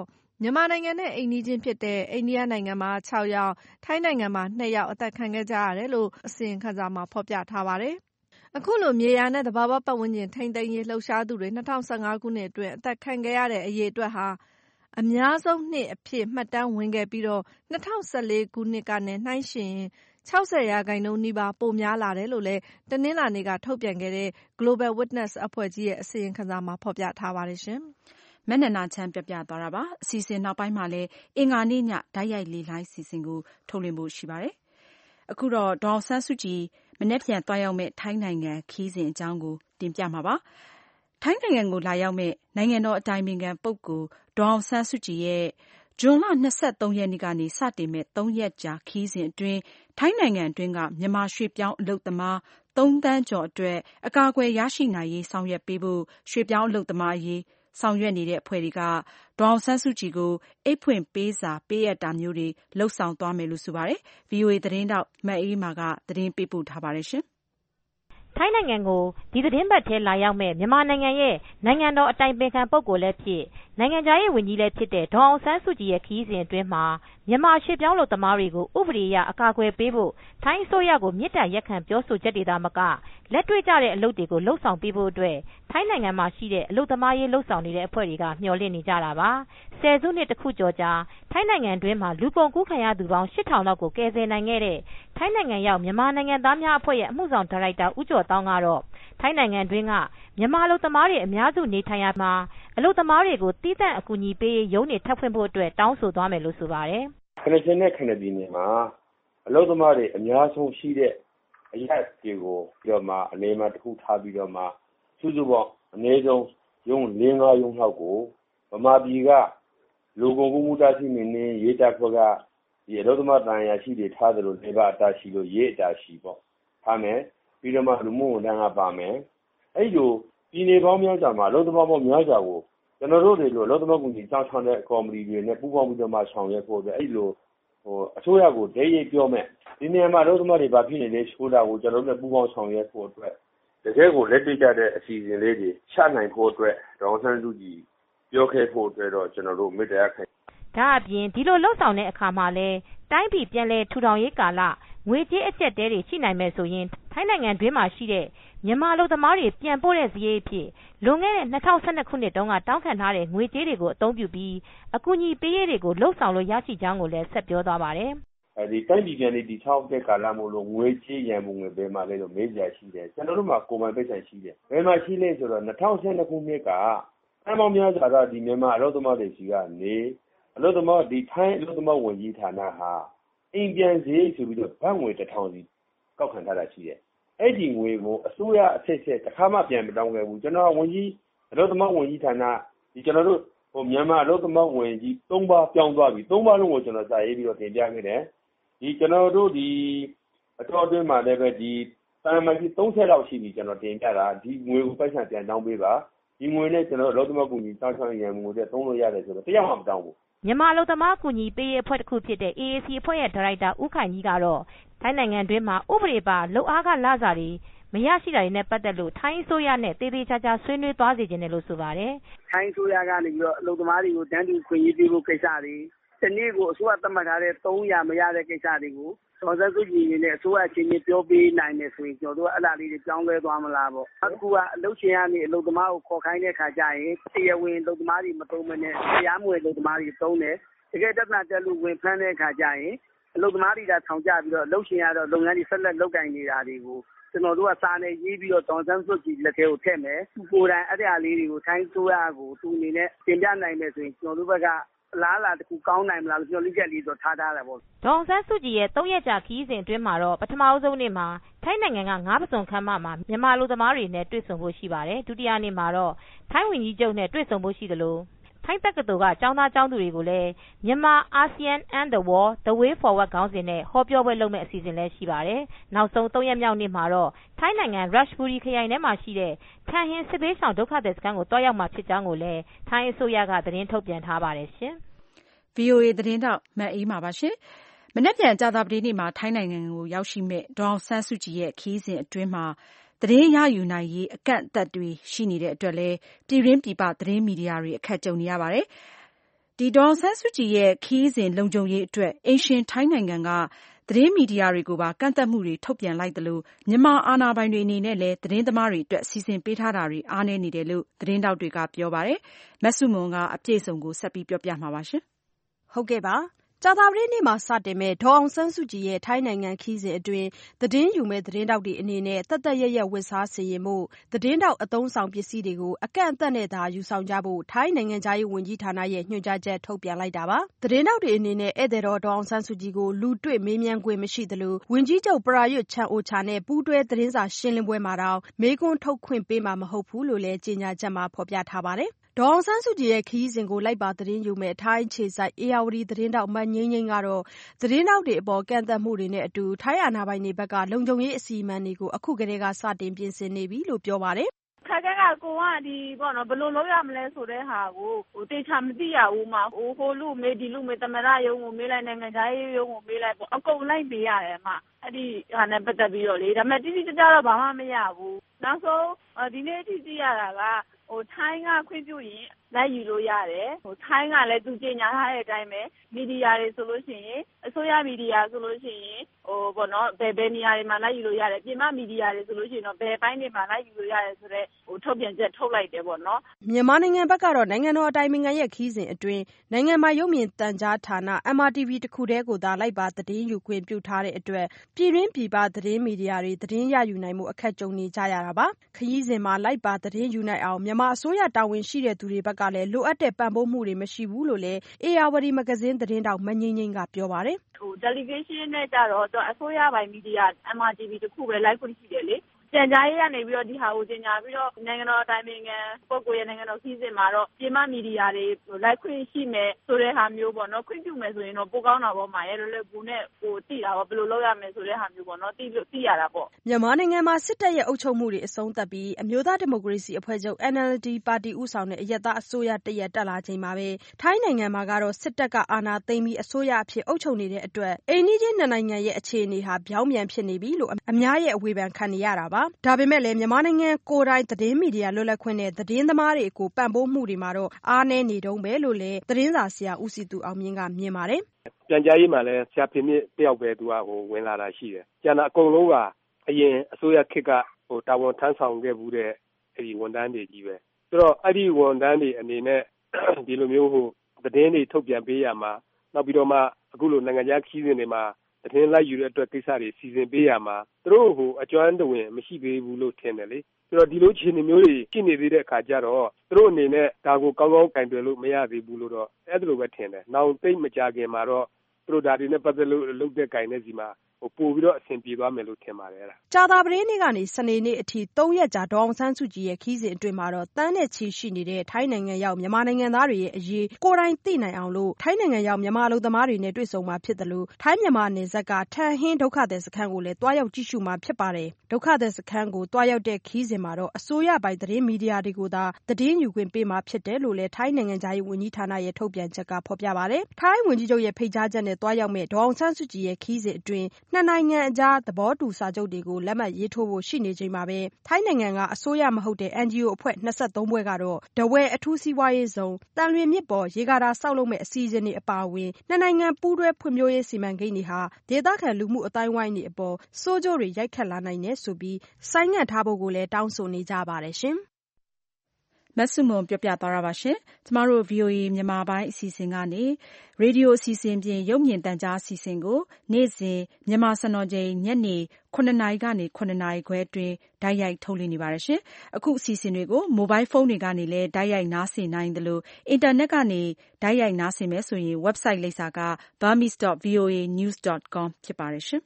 Speaker 5: မြန်မာနိုင်ငံနဲ့အိမ်နီးချင်းဖြစ်တဲ့အိန္ဒိယနိုင်ငံမှာခြောက်ယောက်၊ထိုင်းနိုင်ငံမှာနှစ်ယောက်အသတ်ခံခဲ့ကြရတယ်လို့အစီရင်ခံစာမှာဖော်ပြထားပါတယ်။အခုလိုမြေယာနဲ့သဘာဝပတ်ဝန်းကျင်ထိန်းသိမ်းရေးလှုပ်ရှားသူတွေ၂၀၁၅ခုနှစ်အတွင်းအသက်ခံခဲ့ရတဲ့အရေအတွက်ဟာအများဆုံးနှစ်အဖြစ်မှတ်တမ်းဝင်ခဲ့ပြီးတော့၂၀၁၄ခုနှစ်ကနဲ့နှိုင်းယှဉ်ရင်၆၀ရာခိုင်နှုန်းနီးပါးပိုများလာတယ်လို့လည်းတနင်္လာနေ့ကထုတ်ပြန်ခဲ့တဲ့ Global Witness အဖွဲ့ကြီးရဲ့အစီရင်ခံစာမှာဖော်ပြထားပါတယ်ရှင်
Speaker 2: ။မနက်နာချမ်းပြပြသွားတာပါ။အစီအစဉ်နောက်ပိုင်းမှာလည်းအင်္ဂါနေ့ညဓာတ်ရိုက်လေလိုင်းစီစဉ်ကိုထုတ်လွှင့်ဖို့ရှိပါတယ်။အခုတော့ဒေါ်အောင်ဆန်းစုကြည်မနက်ဖြန်သွားရောက်မဲ့ထိုင်းနိုင်ငံခီးစဉ်အကြောင်းကိုတင်ပြမှာပါ။ထိုင်းနိုင်ငံကိုလာရောက်မဲ့နိုင်ငံတော်အတိုင်ပင်ခံပုဂ္ဂိုလ်ဒေါ်အောင်ဆန်းစုကြည်ရဲ့ဇွန်လ၂၃ရက်နေ့ကနေစတင်မဲ့သုံးရက်ကြာခီးစဉ်အတွင်းထိုင်းနိုင်ငံအတွင်းကမြန်မာရွှေ့ပြောင်းအလုပ်သမားသုံးသန်းကျော်အတွက်အကာအကွယ်ရရှိနိုင်ရေးဆောင်ရွက်ပေးဖို့ရွှေ့ပြောင်းအလုပ်သမားအရေးဆောင်ရွက်နေတဲ့အဖွဲ့တွေကဒေါ်အောင်ဆန်းစုကြည်ကိုအိတ်ဖွင့်ပေးစာပေးအပ်တာမျိုးတွေလုပ်ဆောင်သွားမယ်လို့ဆိုပါတယ်။ ဗွီအိုအေသတင်းထောက်မအေးအေးမာကသတင်းပေးပို့ထားပါတယ်ရှင်
Speaker 12: ။ထိုင်းနိုင်ငံကိုဒီသတင်းပတ်ထဲလာရောက်မဲ့မြန်မာနိုင်ငံရဲ့နိုင်ငံတော်အတိုင်ပင်ခံပုဂ္ဂိုလ်လည်းဖြစ်နိုင်ငံခြားရေးဝန်ကြီးလည်းဖြစ်တဲ့ဒေါ်အောင်ဆန်းစုကြည်ရဲ့ခရီးစဉ်အတွင်းမှာမြန်မာရွှေ့ပြောင်းအလုပ်သမားတွေကိုဥပဒေအရအကာအကွယ်ပေးဖို့ထိုင်းအစိုးရကိုမေတ္တာရပ်ခံပြောဆိုချက်တွေသာမကလက်တွေ့ကျတဲ့အလုပ်တွေကိုလုပ်ဆောင်ပေးဖို့အတွက်ထိုင်းနိုင်ငံမှာရှိတဲ့အလုပ်သမားရေးလုပ်ဆောင်နေတဲ့အဖွဲ့တွေကမျှော်လင့်နေကြတာပါ။ဆယ်စုနှစ်တခုကျော်ကြာထိုင်းနိုင်ငံတွင်းမှာလူကုန်ကူးခံရသူပေါင်းရှစ်ထောင်လောက်ကိုကယ်ဆယ်နိုင်ခဲ့တဲ့ထိုင်းနိုင်ငံရောက်မြန်မာနိုင်ငံသားများအဖွဲ့ရဲ့အမှုဆောင်ဒါရိုက်တာဦးကျော်သောင်းကတော့ထိုင်းနိုင်ငံတွင်းကမြန်မာအလုပ်သမားတွေအများစုနေထိုင်ရာမှာအလုပ်သမားတွေကိုသီးသန့်အကူအညီပေးရုံးတွေထပ်ဖွင့်ဖို့အတွက်တောင်းဆိုသွားမယ်လို့ဆိုပါတယ်
Speaker 13: ။ခဏချင်းနဲ့ခဏပြည်နယ်မှာအလုပ်သမားတွေအများဆုံးရှိတဲ့အရက်တွေကိုပြီးတော့မှအနေမှာတစ်ခုထားပြီးတော့မှစုစုပေါင်းအနည်းဆုံးရုံး၄-၅ရုံးလောက်ကိုဗမာပြည်ကလူကုန်ကူးမှုတားဆီးနေနေရေးတပ်ဖွဲ့ကဒီအလုပ်သမားတန်ရာရှိတွေထားတယ်လို့နေပါအတားရှိလို့ရေးအတားရှိပေါ့ထားမယ်ပြီးတော့မှလူမှုဝန်ထမ်းကပါမယ်အဲ့လိုပြည်နယ်ပေါင်းများစွာမှာအလုပ်သမားပေါင်းများစွာကိုကျွန်တော်တို့တွေလိုအလုပ်သမားကူညီစောင့်ရှောက်တဲ့ကော်မတီတွေနဲ့ပူးပေါင်းပြီးတော့မှဆောင်ရွက်ဖို့အတွက်အဲ့လိုဟိုအစိုးရကိုဒဲရိပ်ပြောမယ်ဒီနေရာမှာအလုပ်သမားတွေဗာဖြစ်နေလဲရှိုးတာကိုကျွန်တော်တို့နဲ့ပူးပေါင်းဆောင်ရွက်ဖို့အတွက်တကယ်ကိုလက်တွေ့ကျတဲ့အစီအစဉ်လေးတွေချနိုင်ဖို့အတွက်ဒေါ်ဆန်းစုကြည်ပြောခဲ့ဖို့အတွက်တော့ကျွန်တော်တို့မေတ္တာရပ်ခံ
Speaker 12: ဒါအပြင်ဒီလိုလှုပ်ဆောင်တဲ့အခါမှာလဲတိုင်းပြည်ပြန်လဲထူထောင်ရေးကာလငွေကြေးအကျပ်တဲတွေရှိနိုင်မယ်ဆိုရင်ထိုင်းနိုင်ငံတွင်းမှာရှိတဲ့မြန်မာအလုပ်သမားတွေပြန်ပို့တဲ့စရိတ်အဖြစ်လွန်ခဲ့တဲ့၂၀၁၂ခုနှစ်တုန်းကတောင်းခံထားတဲ့ငွေကြေးတွေကိုအသုံးပြုပြီးအကူအညီပေးရေးတွေကိုလှုပ်ဆောင်လို့ရရှိကြောင်းကိုလည်းဆက်ပြောသွားပါတယ်
Speaker 13: ။အဲဒီတိုင်းပြည်ပြန်လေးဒီထောက်တဲ့ကာလမို့လို့ငွေကြေးရန်ပုံငွေဘယ်မှာလဲလို့မေးကြရှိတယ်ကျွန်တော်တို့မှာကိုယ်ပိုင်ပိတ်ဆိုင်ရှိတယ်ဘယ်မှာရှိလဲဆိုတော့၂၀၁၂ခုနှစ်ကအမောင်များစွာတော့ဒီမြန်မာအလုပ်သမားတွေစီကနေအလုပ်သမားဒီထိုင်းအလုပ်သမားဝန်ကြီးဌာနဟာအိမ်ပြန်စရိတ်ဆိုပြီးတော့ဘတ်ငွေတစ်ထောင်စီကောက်ခံထားတာရှိတယ်အဲ့ဒီငွေကိုအစိုးရအဆက်ဆက်တစ်ခါမှပြန်မတောင်းခဲ့ဘူးကျွန်တော်ဝန်ကြီးအလုပ်သမားဝန်ကြီးဌာနဒီကျွန်တော်တို့ဟိုမြန်မာအလုပ်သမားဝန်ကြီးသုံးပါးပြောင်းသွားပြီသုံးပါးလုံးကိုကျွန်တော်စာရေးပြီးတော့တင်ပြခဲ့တယ်ဒီကျွန်တော်တို့ဒီအတော်အတွင်းမှာလည်းပဲဒီတာမန်ကြီးသုံးဆယ်လောက်ရှိပြီကျွန်တော်တင်ပြတာဒီငွေကိုပိုက်ဆံပြန်တောင်းပေးပါဒီငွေနဲ့ကျွန်တော်အလုပ်သမားကူညီတောင်းချရန်ငွေတွေသုံးလို့ရတယ်ဆိုတော့တရားမှမတောင်းဘူး
Speaker 12: မြန်မာအလုပ်သမားကူညီပေးရေးအဖွဲ့တစ်ခုဖြစ်တဲ့ အေ အေ စီ အဖွဲ့ရဲ့ဒါရိုက်တာဦးခိုင်ကြီးကတော့ထိုင်းနိုင်ငံတွင်းမှာဥပဒေပါလုပ်အားကလစာတွေမရရှိတာတွေနဲ့ပတ်သက်လို့ထိုင်းအစိုးရနဲ့တေးသေးချာချာဆွေးနွေးသွားစေချင်တယ်လို့ဆိုပါတယ်
Speaker 14: ။ထိုင်းအစိုးရကနေပြီးတော့အလုပ်သမားတွေကိုတန်းတူခွင့်ရေးပေးဖို့ကိစ္စတွေတနေ့ကိုအစိုးရသတ်မှတ်ထားတဲ့သုံးရာမရတဲ့ကိစ္စတွေကိုဒေါ်စစုကြည်နေနဲ့အစိုးရချင်းချင်းပြောပေးနိုင်တယ်ဆိုရင်ကျွန်တော်တို့အဲ့ဒါလေးတွေကြောင်းလဲသွားမလားပေါ့။အခုကအလုပ်ရှင်ကနေအလုပ်သမားကိုခေါ်ခိုင်းတဲ့ခါကျရင်တရားဝင်အလုပ်သမားတွေမတုံးမနဲ့တရားမဝင်အလုပ်သမားတွေတုံးတယ်တကယ်တက်တာတက်လို့ဝင်ဖမ်းတဲ့ခါကျရင်အလုပ်သမားတွေကထောင်ကျပြီးတော့အလုပ်ရှင်ကတော့လုပ်ငန်းတွေဆက်လက်လုပ်ကိုင်နေတာတွေကိုကျွန်တော်တို့ကစာနဲ့ရေးပြီးတော့ဒေါ်စန်းစွတ်ကြီးလက်ထဲကိုထည့်မယ်သူကိုယ်တိုင်အဲ့ဒါလေးတွေကိုထိုင်းဆိုရကိုသူအနေနဲ့တင်ပြနိုင်မယ်ဆိုရင်ကျွန်တော်တို့ဘက်ကလားလာတခုကောင်းနိုင်မလားလို့ပြောလိချက်လေးဆိုထားထားတာပေါ့
Speaker 12: ဒေါ်ဆန်းစုကြည်ရဲ့သုံးရက်ကြာခီးစဉ်အတွင်းမှာတော့ပထမဆုံးနေ့မှာထိုင်းနိုင်ငံကငါးပစွန်ခမ်းမမှာမြန်မာလူသမားတွေနဲ့တွေ့ဆုံဖို့ရှိပါတယ်ဒုတိယနေ့မှာတော့ထိုင်းဝန်ကြီးချုပ်နဲ့တွေ့ဆုံဖို့ရှိတယ်လို့ထိုင်းတက္ကသိုလ်ကကျောင်းသားကျောင်းသူတွေကိုလည်းမြန်မာ ASEAN and the World The Way Forward ခေါင်းစဉ်နဲ့ဟောပြောပွဲလုပ်မဲ့အစီအစဉ်လည်းရှိပါတယ်နောက်ဆုံးသုံးရက်မြောက်နေ့မှာတော့ထိုင်းနိုင်ငံ Ratchaburi ခရိုင်ထဲမှာရှိတဲ့ထန်ဟင်စစ်ဘေးရှောင်ဒုက္ခသည်စခန်းကိုတွားရောက်မှာဖြစ်ကြောင်းကိုလည်းထိုင်းအစိုးရကသတင်းထုတ်ပြန်ထားပါတယ်ရှင်
Speaker 2: ဗွီအိုအေ သတင်းထောက်မအေးမာပါရှင်မနက်ဖြန်ကြာသပတေးနေ့မှာထိုင်းနိုင်ငံကိုရောက်ရှိမဲ့ဒေါ်အောင်ဆန်းစုကြည်ရဲ့ခရီးစဉ်အတွင်းမှာသတင်းရယူနိုင်ရေးအကန့်အသတ်တွေရှိနေတဲ့အတွက်လည်းပြည်တွင်းပြည်ပသတင်းမီဒီယာတွေအခက်ကြုံနေရပါတယ်။ဒီဒေါ်အောင်ဆန်းစုကြည်ရဲ့ခရီးစဉ်လုံခြုံရေးအတွက်အိမ်ရှင်ထိုင်းနိုင်ငံကသတင်းမီဒီယာတွေကိုပါကန့်သတ်မှုတွေထုတ်ပြန်လိုက်သလိုမြန်မာအာဏာပိုင်တွေအနေနဲ့လည်းသတင်းသမားတွေအတွက်စီစဉ်ပေးထားတာတွေအားနည်းနေတယ်လို့သတင်းတောက်တွေကပြောပါတယ်။မဆုမွန်ကအပြည့်အစုံကိုဆက်ပြီးပြောပြမှာပါရှင်။
Speaker 5: ဟုတ်ကဲ့ပါ။ကြာသပတေးနေ့မှာစတင်မဲ့ဒေါ်အောင်ဆန်းစုကြည်ရဲ့ထိုင်းနိုင်ငံခရီးစဉ်အတွင်းသတင်းယူမဲ့သတင်းတောက်တွေအနေနဲ့သက်သက်ရရဝတ်စားဆင်ရင်မှုသတင်းတောက်အသုံးဆောင်ပစ္စည်းတွေကိုအကန့်အသတ်နဲ့သာယူဆောင်ကြဖို့ထိုင်းနိုင်ငံသားရေးဝန်ကြီးဌာနရဲ့ညွှန်ကြားချက်ထုတ်ပြန်လိုက်တာပါ။သတင်းတောက်တွေအနေနဲ့ဧည့်သည်တော်ဒေါ်အောင်ဆန်းစုကြည်ကိုလူတွေ့မေးမြန်းခွင့်မရှိသလိုဝန်ကြီးချုပ်ပရာရွတ်ချန်အိုချာနဲ့ပူးတွဲသတင်းစာရှင်းလင်းပွဲမှာတောင်မေးခွန်းထုတ်ခွင့်ပေးမှာမဟုတ်ဘူးလို့လည်းကြေညာချက်မှာဖော်ပြထားပါတယ်။ဒေါ်အောင်ဆန်းစုကြည်ရဲ့ခရီးစဉ်ကိုလိုက်ပါသတင်းယူမဲ့ထိုင်းအခြေစိုက်ဧရာဝတီသတင်းတောက်မငိမ့်ငိမ့်ကတော့သတင်းတောက်တွေအပေါ်ကန့်သတ်မှုတွေနဲ့အတူထိုင်းအာဏာပိုင်တွေဘက်ကလုံခြုံရေးအစီအမံတွေကိုအခုကတည်းကစတင်ပြင်ဆင်နေပြီလို့ပြောပါတယ်
Speaker 15: ခါကကကိုကဒီပေါ့နော်ဘယ်လိုလုပ်ရမလဲဆိုတဲ့ဟာကိုဟိုတေချာမသိရဘူးမှာဟိုဟိုလူမေးဒီလူမေးတမရရုံကိုမေးလိုက်နိုင်ငံသားရေးရုံကိုမေးလိုက်ပေါ့အကုန်လိုက်မေးရတယ်မှာအဲ့ဒီဟာနဲ့ပတ်သက်ပြီးတော့လေဒါပေမဲ့တိတိကျကျတော့ဘာမှမရဘူးနောက်ဆုံးဒီနေ့အထိသိရတာကဟိုထိုင်းကခွင့်ပြုရင်လိုက်ယူလို့ရတယ်ဟိုထိုင်းကလည်းသူကြေညာထားတဲ့အတိုင်းပဲမီဒီယာတွေဆိုလို့ရှိရင်အစိုးရမီဒီယာဆိုလို့ရှိရင်ဟိုပေါ့နော်ဘယ်ဘယ်နေရာတွေမှာလိုက်ယူလို့ရတယ်ပြင်ပမီဒီယာတွေဆိုလို့ရှိရင်တော့ဘယ်ပိုင်းတွေမှာလိုက်ယူလို့ရတယ်ဆိုတော့ဟိုထုတ်ပြန်ချက်ထုတ်လိုက်တယ်ပေါ့နော်
Speaker 5: မြန်မာနိုင်ငံဘက်ကတော့နိုင်ငံတော်အတိုင်ပင်ခံရဲ့ခီးစဉ်အတွင်းနိုင်ငံမှာရုပ်မြင်သံကြားဌာန M R T V တခုတည်းကိုသာလိုက်ပါသတင်းယူခွင့်ပြုထားတဲ့အတွက်ပြည်တွင်းပြည်ပသတင်းမီဒီယာတွေသတင်းရယူနိုင်မှုအခက်ကြုံနေကြရတာပါခရီးစဉ်မှာလိုက်ပါသတင်းယူနိုင်အောင်မြန်မာအစိုးရတာဝန်ရှိတဲ့သူတွေဘက်ကလည်းလိုအပ်တဲ့ပံ့ပိုးမှုတွေမရှိဘူးလို့လည်းဧရာဝတီမဂ္ဂဇင်းသတင်းတောက်မငိမ့်ငိမ့်ကပြောပါတယ်
Speaker 15: ဟို delegation နဲ့ကြတော့အစိုးရပိုင်းမီဒီယာ M R T V တခုပဲလိုက်ခွင့်ရှိတယ်လေကြံကြားရေးကနေပြီးတော့ဒီဟာကိုတင်ညာပြီးတော့နိုင်ငံတော်အတိုင်ပင်ခံပုဂ္ဂိုလ်ရဲ့နိုင်ငံတော်ခီးစဉ်မှာတော့ပြည်မမီဒီယာတွေလိုက်ခွင့်ရှိမယ်ဆိုတဲ့ဟာမျိုးပေါ့နော်ခွင့်ပြုမယ်ဆိုရင်တော့ပိုကောင်းတာပေါ့မှာရဲလွယ်လွယ်ကူနဲ့ဟိုသိတာပေါ့ဘယ်လိုလုပ်ရမယ်ဆိုတဲ့ဟာမျိုးပေါ့နော်သိလို့သိရတာပေါ့
Speaker 5: မြန်မာနိုင်ငံမှာစစ်တပ်ရဲ့အုပ်ချုပ်မှုတွေအဆုံးသတ်ပြီးအမျိုးသားဒီမိုကရေစီအဖွဲ့ချုပ် N L D ပါတီဦးဆောင်တဲ့အယက်သားအစိုးရတရက်တက်လာချိန်မှာပဲထိုင်းနိုင်ငံမှာကတော့စစ်တပ်ကအာဏာသိမ်းပြီးအစိုးရအဖြစ်အုပ်ချုပ်နေတဲ့အတွက်အိမ်နီးချင်းနိုင်ငံရဲ့အခြေအနေဟာပြောင်းပြန်ဖြစ်နေပြီလို့အများရဲ့အဝေဖန်ခံနေရတာပါဒါပေမဲ့လည်းမြန်မာနိုင်ငံကိုယ်တိုင်သတင်းမီဒီယာလွတ်လပ်ခွင့်နဲ့သတင်းသမားတွေကိုပံ့ပိုးမှုတွေမှာတော့အားနည်းနေတုန်းပဲလို့လည်းသတင်းစာဆရာဦးစီသူအောင်မြင့်ကမြင်ပါတယ်
Speaker 16: ။ပြန်ကြားရေးမှာလည်းဆရာဖေမြင့်တယောက်ပဲသူကဟိုဝင်လာတာရှိတယ်။ကျန်တာအကုန်လုံးကအရင်အစိုးရခေတ်ကဟိုတာဝန်ထမ်းဆောင်ခဲ့မှုတဲ့အဲဒီဝန်ထမ်းတွေကြီးပဲ။ဆိုတော့အဲ့ဒီဝန်ထမ်းတွေအနေနဲ့ဒီလိုမျိုးဟိုသတင်းတွေထုတ်ပြန်ပေးရမှာနောက်ပြီးတော့မှအခုလိုနိုင်ငံခြားခီးစဉ်တွေမှာသတင်းလိုက်ယူတဲ့အတွက်ကိစ္စတွေစီစဉ်ပေးရမှာသူတို့ဟိုအကျွမ်းတဝင်မရှိသေးဘူးလို့ထင်တယ်လေဆိုတော့ဒီလိုခြေနေမျိုးတွေရှိနေသေးတဲ့အခါကျတော့သူတို့အနေနဲ့ဒါကိုကောင်းကောင်းကင်တွယ်လို့မရသေးဘူးလို့တော့အဲ့ဒါလိုပဲထင်တယ်နောက်သိမ့်မကြခင်မှာတော့သူတို့ဒါတွေနဲ့ပတ်သက်လို့လုပ်တဲ့ကင်တဲ့စီမှာဟိုပို့ပြီးတော့အဆင်ပြေသွားမယ်လို့ထင်ပါတယ်အဲ့ဒါ
Speaker 5: ကြာသပတေးနေ့ကနေစနေနေ့အထိသုံးရက်ကြာဒေါ်အောင်ဆန်းစုကြည်ရဲ့ခီးစဉ်အတွင်းမှာတော့တန်းနဲ့ချီရှိနေတဲ့ထိုင်းနိုင်ငံရောက်မြန်မာနိုင်ငံသားတွေရဲ့အရေးကိုယ်တိုင်သိနိုင်အောင်လို့ထိုင်းနိုင်ငံရောက်မြန်မာလူသမားတွေနဲ့တွေ့ဆုံမှာဖြစ်တယ်လို့ထိုင်းမြန်မာနယ်စပ်ကထန်ဟင်းဒုက္ခသည်စခန်းကိုလည်းတွားရောက်ကြည့်ရှုမှာဖြစ်ပါတယ်ဒုက္ခသည်စခန်းကိုတွားရောက်တဲ့ခီးစဉ်မှာတော့အစိုးရပိုင်သတင်းမီဒီယာတွေကိုသာသတင်းယူခွင့်ပေးမှာဖြစ်တယ်လို့လည်းထိုင်းနိုင်ငံသားရေးဝန်ကြီးဌာနရဲ့ထုတ်ပြန်ချက်ကဖော်ပြပါတယ်ထိုင်းဝန်ကြီးချုပ်ရဲ့ဖိတ်ကြားချက်နဲ့တွားရောက်မဲ့ဒေါ်အောင်ဆန်းစုကြည်ရဲ့ခီးစဉ်အတွင်းနှစ်နိုင်ငံအကြားသဘောတူစာချုပ်တွေကိုလက်မှတ်ရေးထိုးဖို့ရှိနေချိန်မှာပဲထိုင်းနိုင်ငံကအစိုးရမဟုတ်တဲ့ N G O အဖွဲ့၂၃ဖွဲ့ကတော့ထားဝယ်အထူးစီးပွားရေးဇုံတန်လွင်မြစ်ပေါ်ရေကာတာဆောက်လုပ်မဲ့အစီအစဉ်တွေအပါအဝင်နှစ်နိုင်ငံပူးတွဲဖွံ့ဖြိုးရေးစီမံကိန်းတွေဟာဒေသခံလူမှုအတိုင်းဝိုင်းတွေအပေါ်ဆိုးကျိုးတွေရိုက်ခတ်လာနိုင်တယ်ဆိုပြီးဆိုင်းငံ့ထားဖို့ကိုလည်းတောင်းဆိုနေကြပါတယ်ရှင်
Speaker 2: မဆုမွန်ပြောပြသွားတာပါရှင်ကျမတို့ V O A မြန်မာပိုင်းအစီအစဉ်ကနေရေဒီယိုအစီအစဉ်ပြင်ရုပ်မြင်သံကြားအစီအစဉ်ကိုနေ့စဉ်မြန်မာစံတော်ချိန်ညနေခုနှစ်နာရီကနေခုနှစ်နာရီခွဲအတွင်းဓာတ်ရိုက်ထုတ်လွှင့်နေပါတယ်ရှင်အခုအစီအစဉ်တွေကိုမိုဘိုင်းဖုန်းတွေကနေလည်းဓာတ်ရိုက်နားဆင်နိုင်တယ်လို့အင်တာနက်ကနေဓာတ်ရိုက်နားဆင်မယ်ဆိုရင် website လိပ်စာက burmese dot v o a news dot com ဖြစ်ပါတယ်ရှင်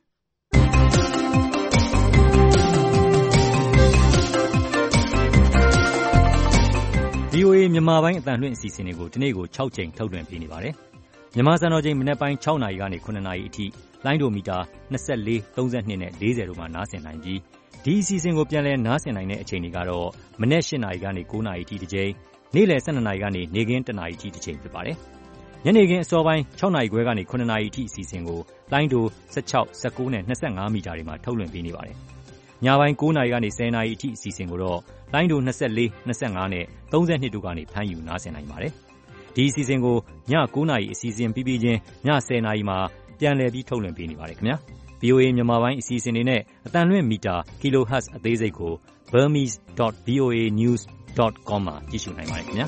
Speaker 17: V O A မြန်မာပိုင်းအသံလွှင့်အစီအစဉ်တွေကိုဒီနေ့ကို၆ကြိမ်ထုတ်လွှင့်ပေးနေပါတယ်။မြန်မာစံတော်ချိန်မနက်ပိုင်း၆နာရီကနေ၇နာရီအထိလိုင်းဒိုမီတာ၂၄၊၃၂နဲ့၄၀တို့မှာနားဆင်နိုင်ပြီးဒီအစီအစဉ်ကိုပြန်လည်နားဆင်နိုင်တဲ့အချိန်တွေကတော့မနက်၈နာရီကနေ၉နာရီအထိတစ်ကြိမ်နေ့လယ်၁၂နာရီကနေနေ့ခင်း၁နာရီအထိတစ်ကြိမ်ဖြစ်ပါတယ်။ညနေခင်းအစောပိုင်း၆နာရီခွဲကနေ၇နာရီအထိအစီအစဉ်ကိုလိုင်းဒို၁၆၊၁၉နဲ့၂၅မီတာတွေမှာထုတ်လွှင့်ပေးနေပါတယ်။ညပိုင်း၉နာရီကနေ၁၀နာရီအထိအစီအစဉ်ကိုတော့လိုင်းဒို၂၄၊၂၅နဲ့၃၂တို့ကနေဖမ်းယူနားဆင်နိုင်ပါတယ်။ဒီအစီအစဉ်ကိုည၉နာရီအစီအစဉ်ပြီးပြီးချင်းည၁၀နာရီမှာပြန်လည်ပြီးထုတ်လွှင့်ပေးနေပါတယ်ခင်ဗျာ ဗွီအိုအေ မြန်မာပိုင်းအစီအစဉ်တွေနဲ့အသံလွှင့်မီတာ kilohertz အသေးစိတ်ကို burmese dot v o a news dot com မှာကြည့်ရှုနိုင်ပါတယ်ခင်ဗျာ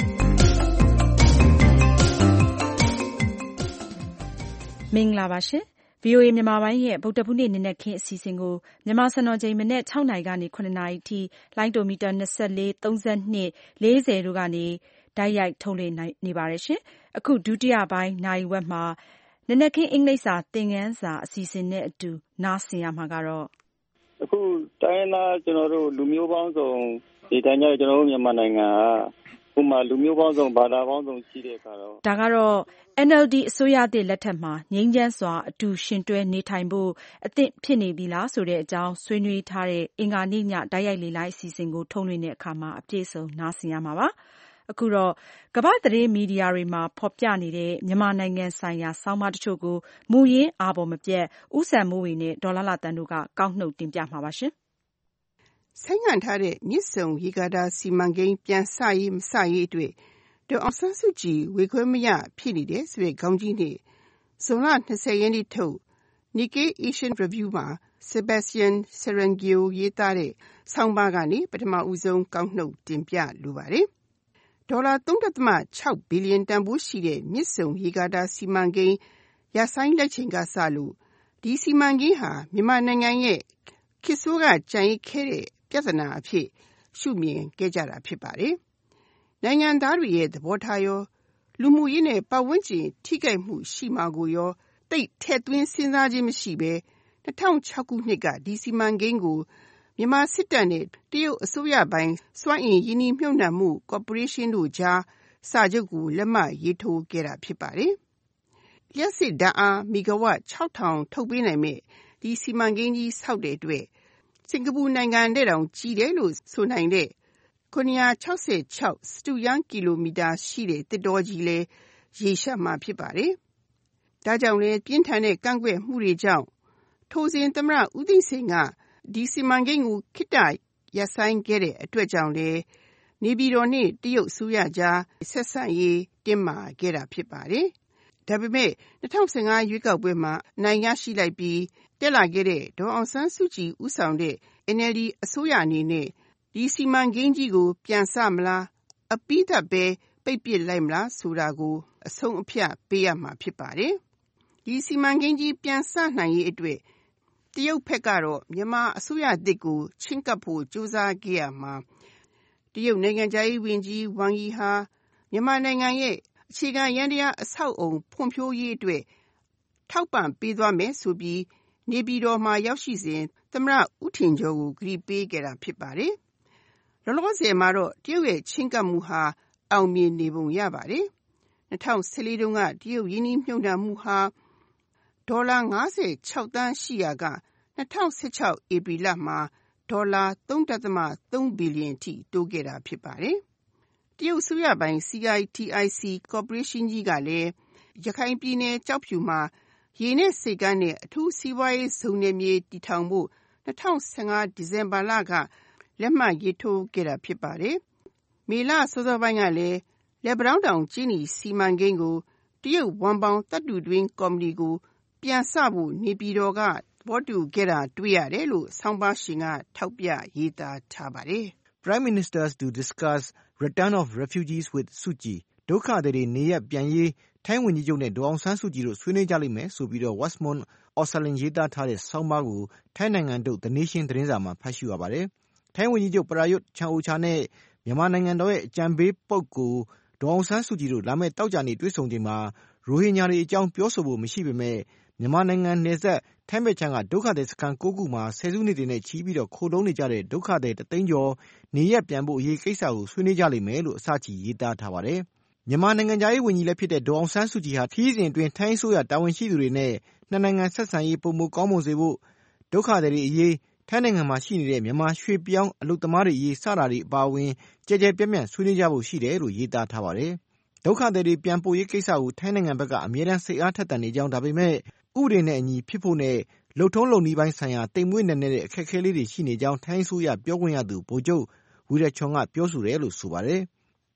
Speaker 2: မင်္ဂလာပါရှင် ဗွီအိုအေ မြန်မာပိုင်းရဲ့ဗုဒ္ဓဘုနေ့နံနက်ခင်းအစီအစဉ်ကိုမြန်မာစံတော်ချိန်မနက်၆နာရီကနေ၇နာရီထိလိုင်းတိုမီတာ၂၄ ၃၂ ၄၀တို့ကနေတိုက်ရိုက်ထုတ်လွှင့်နေပါတယ်ရှင်။အခုဒုတိယပိုင်းနိုင်ဝက်မှာနံနက်ခင်းအင်္ဂလိပ်စာသင်ခန်းစာအစီအစဉ်နဲ့အတူနားဆင်ရမှာကတော့
Speaker 18: အခုတိုင်းသားကျွန်တော်တို့လူမျိုးပေါင်းစုံဒီတိုင်းကြကျွန်တော်တို့မြန်မာနိုင်ငံကဥပမာလူမျိုးပေါင်းစုံဘာသာပေါင်းစုံရှိတဲ့အခါတော့
Speaker 2: ဒါကတော့ N L D အစိုးရသစ်လက်ထက်မှာငြိမ်းချမ်းစွာအတူရှင်တွဲနေထိုင်ဖို့အသင့်ဖြစ်နေပြီလားဆိုတဲ့အကြောင်းဆွေးနွေးထားတဲ့အင်္ဂါနေ့ညတိုက်ရိုက်လေ့လာအစီအစဉ်ကိုထုတ်လွှင့်တဲ့အခါမှာအပြည့်စုံနားဆင်ရမှာပါအခုတော့ကမ္ဘာသတင်းမီဒီယာတွေမှာဖော်ပြနေတဲ့မြန်မာနိုင်ငံဆိုင်ရာဆောင်းပါးတချို့ကိုမူရင်းအာဘော်မပြတ်ဦးစံမိုးဝေနဲ့ဒေါ်လာလာတန်တို့ကကောက်နှုတ်တင်ပြမှာပါရှင်
Speaker 7: ။ဆိုင်းငံ့ထားတဲ့မြစ်ဆုံရေကာတာစီမံကိန်းပြန်စရေးမစရေးအတွက်ဒေါ်အောင်ဆန်းစုကြည်ဝေခွဲမရဖြစ်နေတယ်ဆိုတဲ့ခေါင်းကြီးနဲ့ဇွန်လ၂၀ရက်နေ့ထုတ် Nikkei Asian Review မှာ Sebastian Serengio ရေးသားတဲ့ဆောင်းပါးကနေပထမဦးဆုံးကောက်နှုတ်တင်ပြလိုပါတယ်။ဒေါ်လာ ၃.၆ ဘီလီယံတန်ဖိုးရှိတဲ့မြစ်ဆုံရေကာတာစီမံကိန်းရပ်ဆိုင်းလိုက်ချိန်ကစလို့ဒီစီမံကိန်းဟာမြန်မာနိုင်ငံရဲ့ခေတ်ဆိုးကကြံရစ်ခဲ့တဲ့ပြဿနာအဖြစ်ရှုမြင်ခဲ့ကြတာဖြစ်ပါတယ်။နိုင်ငံသားတွေရဲ့သဘောထားရောလူမှုရေးနဲ့ပတ်ဝန်းကျင်ထိခိုက်မှုရှိမှာကိုရောသိထည့်သွင်းစဉ်းစားခြင်းမရှိဘဲ၂၀၀၆ခုနှစ်ကဒီစီမံကိန်းကိုမြန်မာစစ်တပ်နဲ့တရုတ်အစိုးရပိုင်းစွမ်းအင်ရင်းနှီးမြှုပ်နှံမှုကော်ပိုရေးရှင်းတို့ကြားစာချုပ်ကိုလက်မှတ်ရေးထိုးခဲ့တာဖြစ်ပါတယ်။လျှပ်စစ်ဓာတ်အားမီဂါဝပ်၆ထောင်ထုတ်ပေးနိုင်မဲ့ဒီစီမံကိန်းကြီးဆောက်တဲ့အတွက်စင်ကာပူနိုင်ငံနဲ့တောင်ကြီးတယ်လို့ဆိုနိုင်တဲ့၇၆၆စတုရန်းကီလိုမီတာရှိတဲ့သစ်တောကြီးလည်းရေရှပ်မှာဖြစ်ပါတယ်။ဒါကြောင့်လည်းပြင်းထန်တဲ့ကန့်ကွက်မှုတွေကြောင့်ထိုစဉ်သမ္မတဦးသိန်းစိန်ကဒီစီမံကိန်းကိုခေတ္တရပ်ဆိုင်းခဲ့တဲ့အတွက်ကြောင့်လည်းနေပြည်တော်နဲ့တရုတ်အစိုးရကြားဆက်ဆံရေးတင်းမာခဲ့တာဖြစ်ပါတယ်။ဒါပေမဲ့၂၀၁၅ရွေးကောက်ပွဲမှာနိုင်ရရှိလိုက်ပြီးတက်လာခဲ့တဲ့ဒေါ်အောင်ဆန်းစုကြည်ဦးဆောင်တဲ့ N L D အစိုးရအနေနဲ့ဒီစီမံကိန်းကြီးကိုပြန်စမလားအပြီးသတ်ပဲပိတ်ပစ်လိုက်မလားဆိုတာကိုအဆုံးအဖြတ်ပေးရမှာဖြစ်ပါတယ်။ဒီစီမံကိန်းကြီးပြန်စနိုင်ရေးအတွက်တရုတ်ဘက်ကတော့မြန်မာအစိုးရသစ်ကိုချဉ်းကပ်ဖို့ကြိုးစားခဲ့ရမှာတရုတ်နိုင်ငံခြားရေးဝန်ကြီးဝမ်ယီဟာမြန်မာနိုင်ငံရဲ့အခြေခံယန္တရားအဆောက်အုံဖွံ့ဖြိုးရေးအတွက်ထောက်ပံ့ပေးသွားမယ်ဆိုပြီးနေပြည်တော်မှာရောက်ရှိစဉ်သမ္မတဦးထင်ကျော်ကိုကတိပေးခဲ့တာဖြစ်ပါတယ်။လောလောဆယ်မှာတော့တရုတ်ရဲ့ချဉ်းကပ်မှုဟာအောင်မြင်နေပုံရပါတယ်။၂၀၁၄တုန်းကတရုတ်ရင်းနှီးမြှုပ်နှံမှုဟာဒေါ်လာ၅၆သန်းရှိရာက၂၀၁၆ဧပြီလမှာဒေါ်လာ ၃.၃ ဘီလီယံထိတိုးခဲ့တာဖြစ်ပါတယ်။တရုတ်အစိုးရပိုင်း C I T I C ကော်ပိုရေးရှင်းကြီးကလည်းရခိုင်ပြည်နယ်ကျောက်ဖြူမှာရေနက်ဆိပ်ကမ်းနဲ့အထူးစီးပွားရေးဇုံနယ်မြေတည်ထောင်ဖို့၂၀၁၅ဒီဇင်ဘာလကလက်မှတ်ရေးထိုးခဲ့တာဖြစ်ပါတယ်။မေလစောစောပိုင်းကလည်းလက်ပံတောင်းတောင်ကျင်းနီစီမံကိန်းကိုတရုတ်ဝမ်ပေါင်သတ္တုတွင်းကော်မတီကိုပြန်စဖို့နေပြည်တော်ကသဘောတူခဲ့တာတွေ့ရတယ်လို့ဆောင်းပါးရှင်ကထောက်ပြရေးသားထားပါတယ်။
Speaker 10: Prime Ministers to discuss return of refugees with Suji ဒုက္ခသည်တွေနေရပ်ပြန်ရေးထိုင်းဝန်ကြီးချုပ်နဲ့ဒေါ်အောင်ဆန်းစုကြည်တို့ဆွေးနွေးကြလိမ့်မယ်ဆိုပြီးတော့ Westmont Auckland ရေးသားထားတဲ့ဆောင်းပါးကိုထိုင်းနိုင်ငံထုတ် The Nation သတင်းစာမှာဖတ်ရှုရပါတယ်။ထိုင်းဝန်ကြီးချုပ်ပရာယွတ်ချန်အိုချာနဲ့မြန်မာနိုင်ငံတော်ရဲ့အကြံပေးပုဂ္ဂိုလ်ဒေါ်အောင်ဆန်းစုကြည်တို့လာမယ့်တောက်ကြနေတွေ့ဆုံချိန်မှာရိုဟင်ဂျာတွေအကြောင်းပြောဆိုဖို့မရှိပေမဲ့မြန်မာနိုင်ငံနယ်စပ်ထိုင်းဘက်ခြမ်းကဒုက္ခသည်စခန်း၉ခုမှာဆယ်စုနှစ်တွေနဲ့ချီပြီးတော့ခိုလုံနေကြတဲ့ဒုက္ခသည်တသိန်းကျော်နေရပ်ပြန်ဖို့အရေးကိစ္စကိုဆွေးနွေးကြလိမ့်မယ်လို့အစချီရေးသားထားပါတယ်။မြန်မာနိုင်ငံသားရေးဝန်ကြီးလည်းဖြစ်တဲ့ဒေါ်အောင်ဆန်းစုကြည်ဟာခရီးစဉ်အတွင်းထိုင်းအစိုးရတာဝန်ရှိသူတွေနဲ့နှစ်နိုင်ငံဆက်ဆံရေးပုံမကောင်းမွန်စေဖို့ဒုက္ခသည်တွေအရေးထိုင်းနိုင်ငံမှာရှိနေတဲ့မြန်မာရွှေပြောင်းအလုပ်သမားတွေအရေးစတာတွေအပါအဝင်ကြဲကြဲပြန့်ပြန့်ဆွေးနွေးကြဖို့ရှိတယ်လို့ရေးသားထားပါတယ်။ဒုက္ခသည်တွေပြန်ပို့ရေးကိစ္စကိုထိုင်းနိုင်ငံဘက်ကအမြဲတမ်းစိတ်အားထက်သန်နေကြောင်းဒါပေမဲ့ဥပဒေနဲ့အညီဖြစ်ဖို့နဲ့လုပ်ထုံးလုပ်နည်းပိုင်းဆိုင်ရာတိမ်မွေးနေတဲ့အခက်အခဲလေးတွေရှိနေကြောင်းထိုင်းအစိုးရပြောခွင့်ရသူဗိုလ်ချုပ်ဝီရချွန်ကပြောဆိုတယ်လို့ဆိုပါတယ်။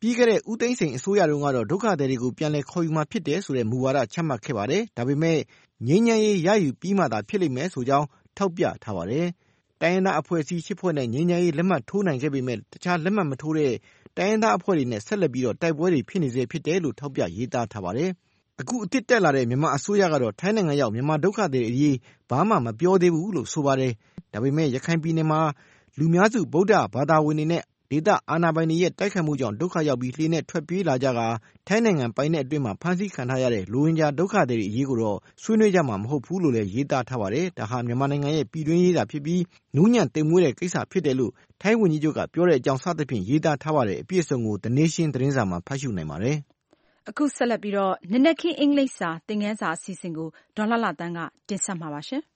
Speaker 10: ပြီးခဲ့တဲ့ဦးသိန်းစိန်အစိုးရတုန်းကတော့ဒုက္ခသည်တွေကိုပြန်လည်ခေါ်ယူမှာဖြစ်တယ်ဆိုတဲ့မူဝါဒချမှတ်ခဲ့ပါတယ်။ဒါပေမဲ့ငြိမ်းချမ်းရေးရယူပြီးမှသာဖြစ်လိမ့်မယ်ဆိုကြောင်းထောက်ပြထားပါတယ်။တိုင်းရင်းသားအဖွဲ့အစည်းရှစ်ဖွဲ့နဲ့ငြိမ်းချမ်းရေးလက်မှတ်ထိုးနိုင်ခဲ့ပေမဲ့တခြားလက်မှတ်မထိုးတဲ့တိုင်းရင်းသားအဖွဲ့တွေနဲ့ဆက်လက်ပြီးတော့တိုက်ပွဲတွေဖြစ်နေစေဖြစ်တယ်လို့ထောက်ပြရေးသားထားပါတယ်။အခုအစ်စ်တက်လာတဲ့မြန်မာအစိုးရကတော့ထိုင်းနိုင်ငံရောက်မြန်မာဒုက္ခသည်အရေးဘာမှမပြောသေးဘူးလို့ဆိုပါတယ်။ဒါပေမဲ့ရခိုင်ပြည်နယ်မှာလူများစုဗုဒ္ဓဘာသာဝင်တွေနဲ့ဒေသအာဏာပိုင်တွေရဲ့တိုက်ခိုက်မှုကြောင့်ဒုက္ခရောက်ပြီးလှေနဲ့ထွက်ပြေးလာကြကထိုင်းနိုင်ငံပိုင်တဲ့အတွင်းမှာဖမ်းဆီးခံထားရတဲ့ရိုဟင်ဂျာဒုက္ခသည်တွေအရေးကိုတော့ဆွေးနွေးကြမှာမဟုတ်ဘူးလို့လည်းရေးသားထားပါတယ်။ဒါဟာမြန်မာနိုင်ငံရဲ့ပြည်တွင်းရေးတာဖြစ်ပြီးနူးညံ့သိမ်မွေးတဲ့ကိစ္စဖြစ်တယ်လို့ထိုင်းဝန်ကြီးချုပ်ကပြောတဲ့အကြောင်းစသဖြင့်ရေးသားထားပါတယ်။အပြည့်အစုံကို The Nation သတင်းစာမှာဖတ်ရှုနိုင်ပါတယ်
Speaker 2: ။အခုဆက်လက်ပြီးတော့နနက်ခင်းအင်္ဂလိပ်စာသင်ခန်းစာအစီအစဉ်ကိုဒေါ်လှလှတန်းကတင်ဆက်မှာပါရှင်။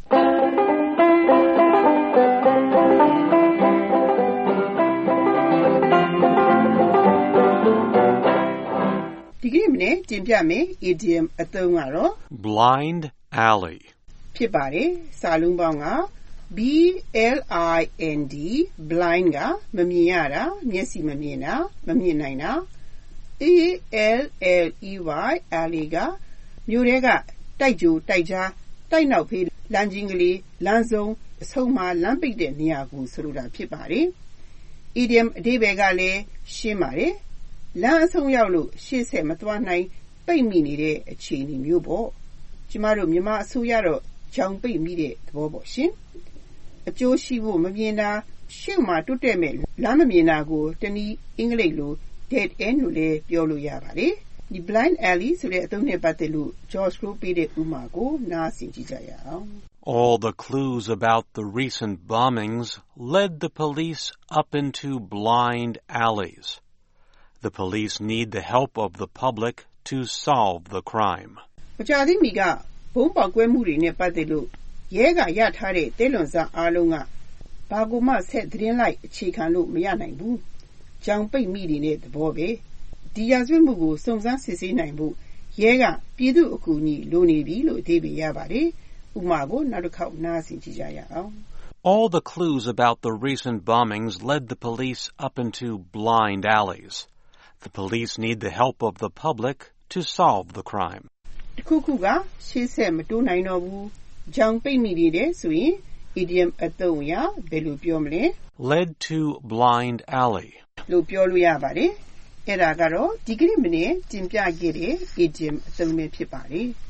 Speaker 7: ဒီကနေ့မနေ့တင်ပြမယ် idiom အသုံးကတော့
Speaker 1: blind alley
Speaker 7: ဖြစ်ပါတယ်။စာလုံးပေါင်းက B L I N D blind ကမမြင်ရတာမျက်စိမမြင်တာမမြင်နိုင်တာ A L L E Y alley ကမြို့ထဲကတိုက်ကြိုတိုက်ကြားတိုက်နောက်ဖေးလမ်းကြီးကလေးလမ်းစုံအဆုံးမှာလမ်းပိတ်တဲ့နေရာကိုဆိုလိုတာဖြစ်ပါတယ်။ idiom အဓိပ္ပာယ်ကလည်းရှင်းပါတယ်။လမ်းအဆုံးရောက်လို့ရှေ့ဆက်မသွားနိုင်ပိတ်မိနေတဲ့အခြေအနေမျိုးပေါ့။ကျမတို့မြန်မာအစိုးရတော့ဂျောင်ပိတ်မိတဲ့သဘောပေါ့ရှင်။အကျိုးရှိဖို့မမြင်တာရှေ့မှာတွတ်တက်မဲ့လမ်းမမြင်တာကိုတနည်းအင်္ဂလိပ်လို dead end လို့လည်းပြောလို့ရပါတယ်။ဒီ blind alley ဆိုတဲ့အသုံးနဲ့ပတ်သက်လို့ George Crow ပေးတဲ့ဥပမာကိုနားဆင်ကြည့်ကြရအောင်။
Speaker 1: All the clues about the recent bombings led the police up into blind alleys. The police need the help of the public to solve the crime.
Speaker 7: မကြာသေးမီကဘုံပေါက်ကွဲမှုတွေနဲ့ပတ်သက်လို့ရဲကရထားတဲ့တဲလွန်စာအားလုံးကဘာကိုမှဆက်သတင်းလိုက်အခြေခံလို့မရနိုင်ဘူး။ကြောင်ပိတ်မိနေတဲ့သဘောပဲ။ဒီရာဇဝတ်မှုကိုစုံစမ်းစစ်ဆေးနိုင်ဖို့ရဲကပြည်သူအကူအညီလိုနေပြီလို့အဓိပ္ပာယ်ရပါတယ်။ဥပမာကိုနောက်တစ်ခေါက်နားဆင်ကြည့်ကြရအောင်။
Speaker 1: All the clues about the recent bombings led the police up into blind alleys. The police need the help of the public to solve the crime.
Speaker 7: တခုခုကရှေ့ဆက်မတိုးနိုင်တော့ဘူး။ကြောင်ပိတ်မိနေတယ်ဆိုရင် idiom အသုံးအရဘယ်လိုပြောမလဲ
Speaker 1: led to blind alley
Speaker 7: လို့ပြောလို့ရပါတယ်။အဲ့ဒါကတော့ဒီကနေ့မနေ့တင်ပြခဲ့တဲ့ idiom အသုံးပဲဖြစ်ပါတယ်။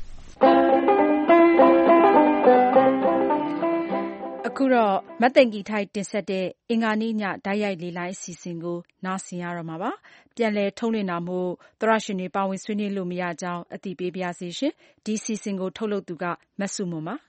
Speaker 2: အခုတော့မတ်သိင်္ဂီထိုက်တင်ဆက်တဲ့အင်္ဂါနေ့ညဓာတ်ရိုက်လေလိုင်းအစီအစဉ်ကိုနားဆင်ရတော့မှာပါ။ပြန်လည်ထုတ်လွှင့်တာမို့သရရှင်တွေပါဝင်ဆွေးနွေးလို့မရကြောင်းအသိပေးပါရစေရှင်။ဒီအစီအစဉ်ကိုထုတ်လုပ်သူကမဆုမွန်ပါ။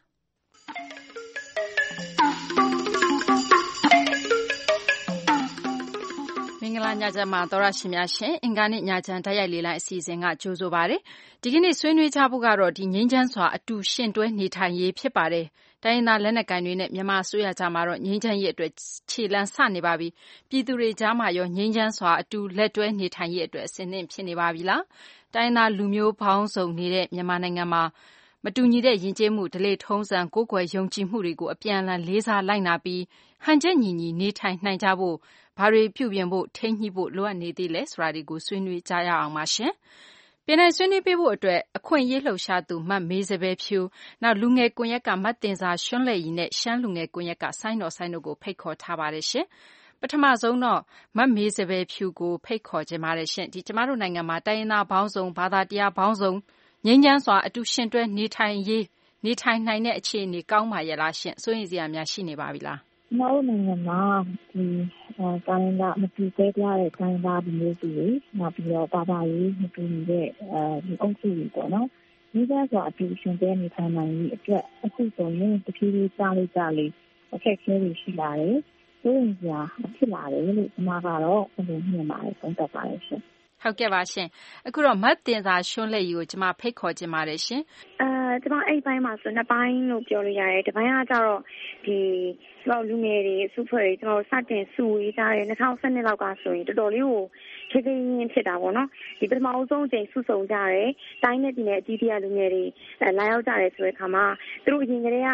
Speaker 2: မင်္ဂလာညချမ်းပါသောရရှင်များရှင်အင်္ဂါနေ့ညချမ်းဓာတ်ရိုက်လေလိုင်းအစီအစဉ်ကကြိုဆိုပါရစေ။ဒီကနေ့ဆွေးနွေးကြဖို့ကတော့ဒီငြိမ်းချမ်းစွာအတူရှင်တွဲနေထိုင်ရေးဖြစ်ပါတယ်။တိုင်းရင်းသားလက်နက်ကိုင်တွေနဲ့မြန်မာအစိုးရကြားမှာတော့ငြိမ်းချမ်းရေးအတွက်ခြေလှမ်းဆနေပါပြီ။ပြည်သူတွေကြားမှာရောငြိမ်းချမ်းစွာအတူလက်တွဲနေထိုင်ရေးအတွက်အစဉ်သင့်ဖြစ်နေပါပြီလား။တိုင်းရင်းသားလူမျိုးပေါင်းစုံနေတဲ့မြန်မာနိုင်ငံမှာမတူညီတဲ့ယဉ်ကျေးမှုဓလေ့ထုံးစံကိုးကွယ်ယုံကြည်မှုတွေကိုအပြန်အလှန်လေးစားလိုက်နာပြီးဟန်ချက်ညီညီနေထိုင်နိုင်ကြဖို့ဘာတွေပြုပြင်ဖို့ထိန်းညှိဖို့လိုအပ်နေသေးလဲဆိုတာတွေကိုဆွေးနွေးကြရအောင်ပါရှင်။ပြည်နယ်ဆွေးနွေးပေးဖို့အတွက်အခွင့်အရေးလှုပ်ရှားသူမတ်မေးစပယ်ဖြူနောက်လူငယ်ကွန်ရက်ကမတ်တင်စာရွှန်းလဲ့ရီနဲ့ရှမ်းလူငယ်ကွန်ရက်ကဆိုင်းတော်ဆိုင်းတို့ကိုဖိတ်ခေါ်ထားပါတယ်ရှင်။ပထမဆုံးတော့မတ်မေးစပယ်ဖြူကိုဖိတ်ခေါ်ခြင်းပါတယ်ရှင်။ဒီကျမတို့နိုင်ငံမှာတိုင်းရင်းသားဘောင်းဆောင်ဘာသာတရားဘောင်းဆောင်ငြိမ်းချမ်းစွာအတူရှင်တွဲနေထိုင်ရေးနေထိုင်နိုင်တဲ့အခြေအနေကောင်းပါရဲ့လားရှင်။စိုးရင်စရာများရှိနေပါပြီလား
Speaker 19: ။ကျွန်တော်နိုင်ငံမှာဒီအဲတိုင်းသားမတူသေးတဲ့တိုင်းသားဒီမျိုးစုတွေနောက်ပြီးတော့ဘာသာရေးမတူတဲ့အဲဒီအုပ်စုတွေပေါ့နော်ဒီကဆိုအတူရှင်တဲ့နေထိုင်နိုင်ရေးအတွက်အခုဆိုရင်တဖြည်းဖြည်းကြားလိုက်ကြလေအခက်အခဲတွေရှိလာတယ်ဆိုရင်ကြာဖြစ်လာတယ်လို့ကျွန်မကတော့ဘယ်လိုမြင်ပါလဲသုံးသပ်ပါလဲရှင်
Speaker 2: ဟုတ်ကဲ့ပါရှင်အခုတော့မတ်တင်စာရွှန်းလဲ့ရီကိုကျွန်မဖိတ်ခေါ်ခြင်းပါတယ်ရှင်
Speaker 19: အဲကျွန်မအဲ့ပိုင်းမှာဆိုနှစ်ပိုင်းလို့ပြောလို့ရတယ်ဒီပိုင်းကကျတော့ဒီကျွန်တော်လူငယ်တွေစုဖွဲ့တွေကျွန်တော်စတင်စုဝေးကြတယ်၂၀၁၂လောက်ကဆိုရင်တော်တော်လေးကိုခေခေရင်းဖြစ်တာပေါ့နော်ဒီပထမဆုံးအချိန်စုဆုံကြတယ်တိုင်းနဲ့ပြည်နယ်အကြီးအကဲလူငယ်တွေလာရောက်ကြတယ်ဆိုတဲ့အခါမှာသူတို့အရင်ကတည်းက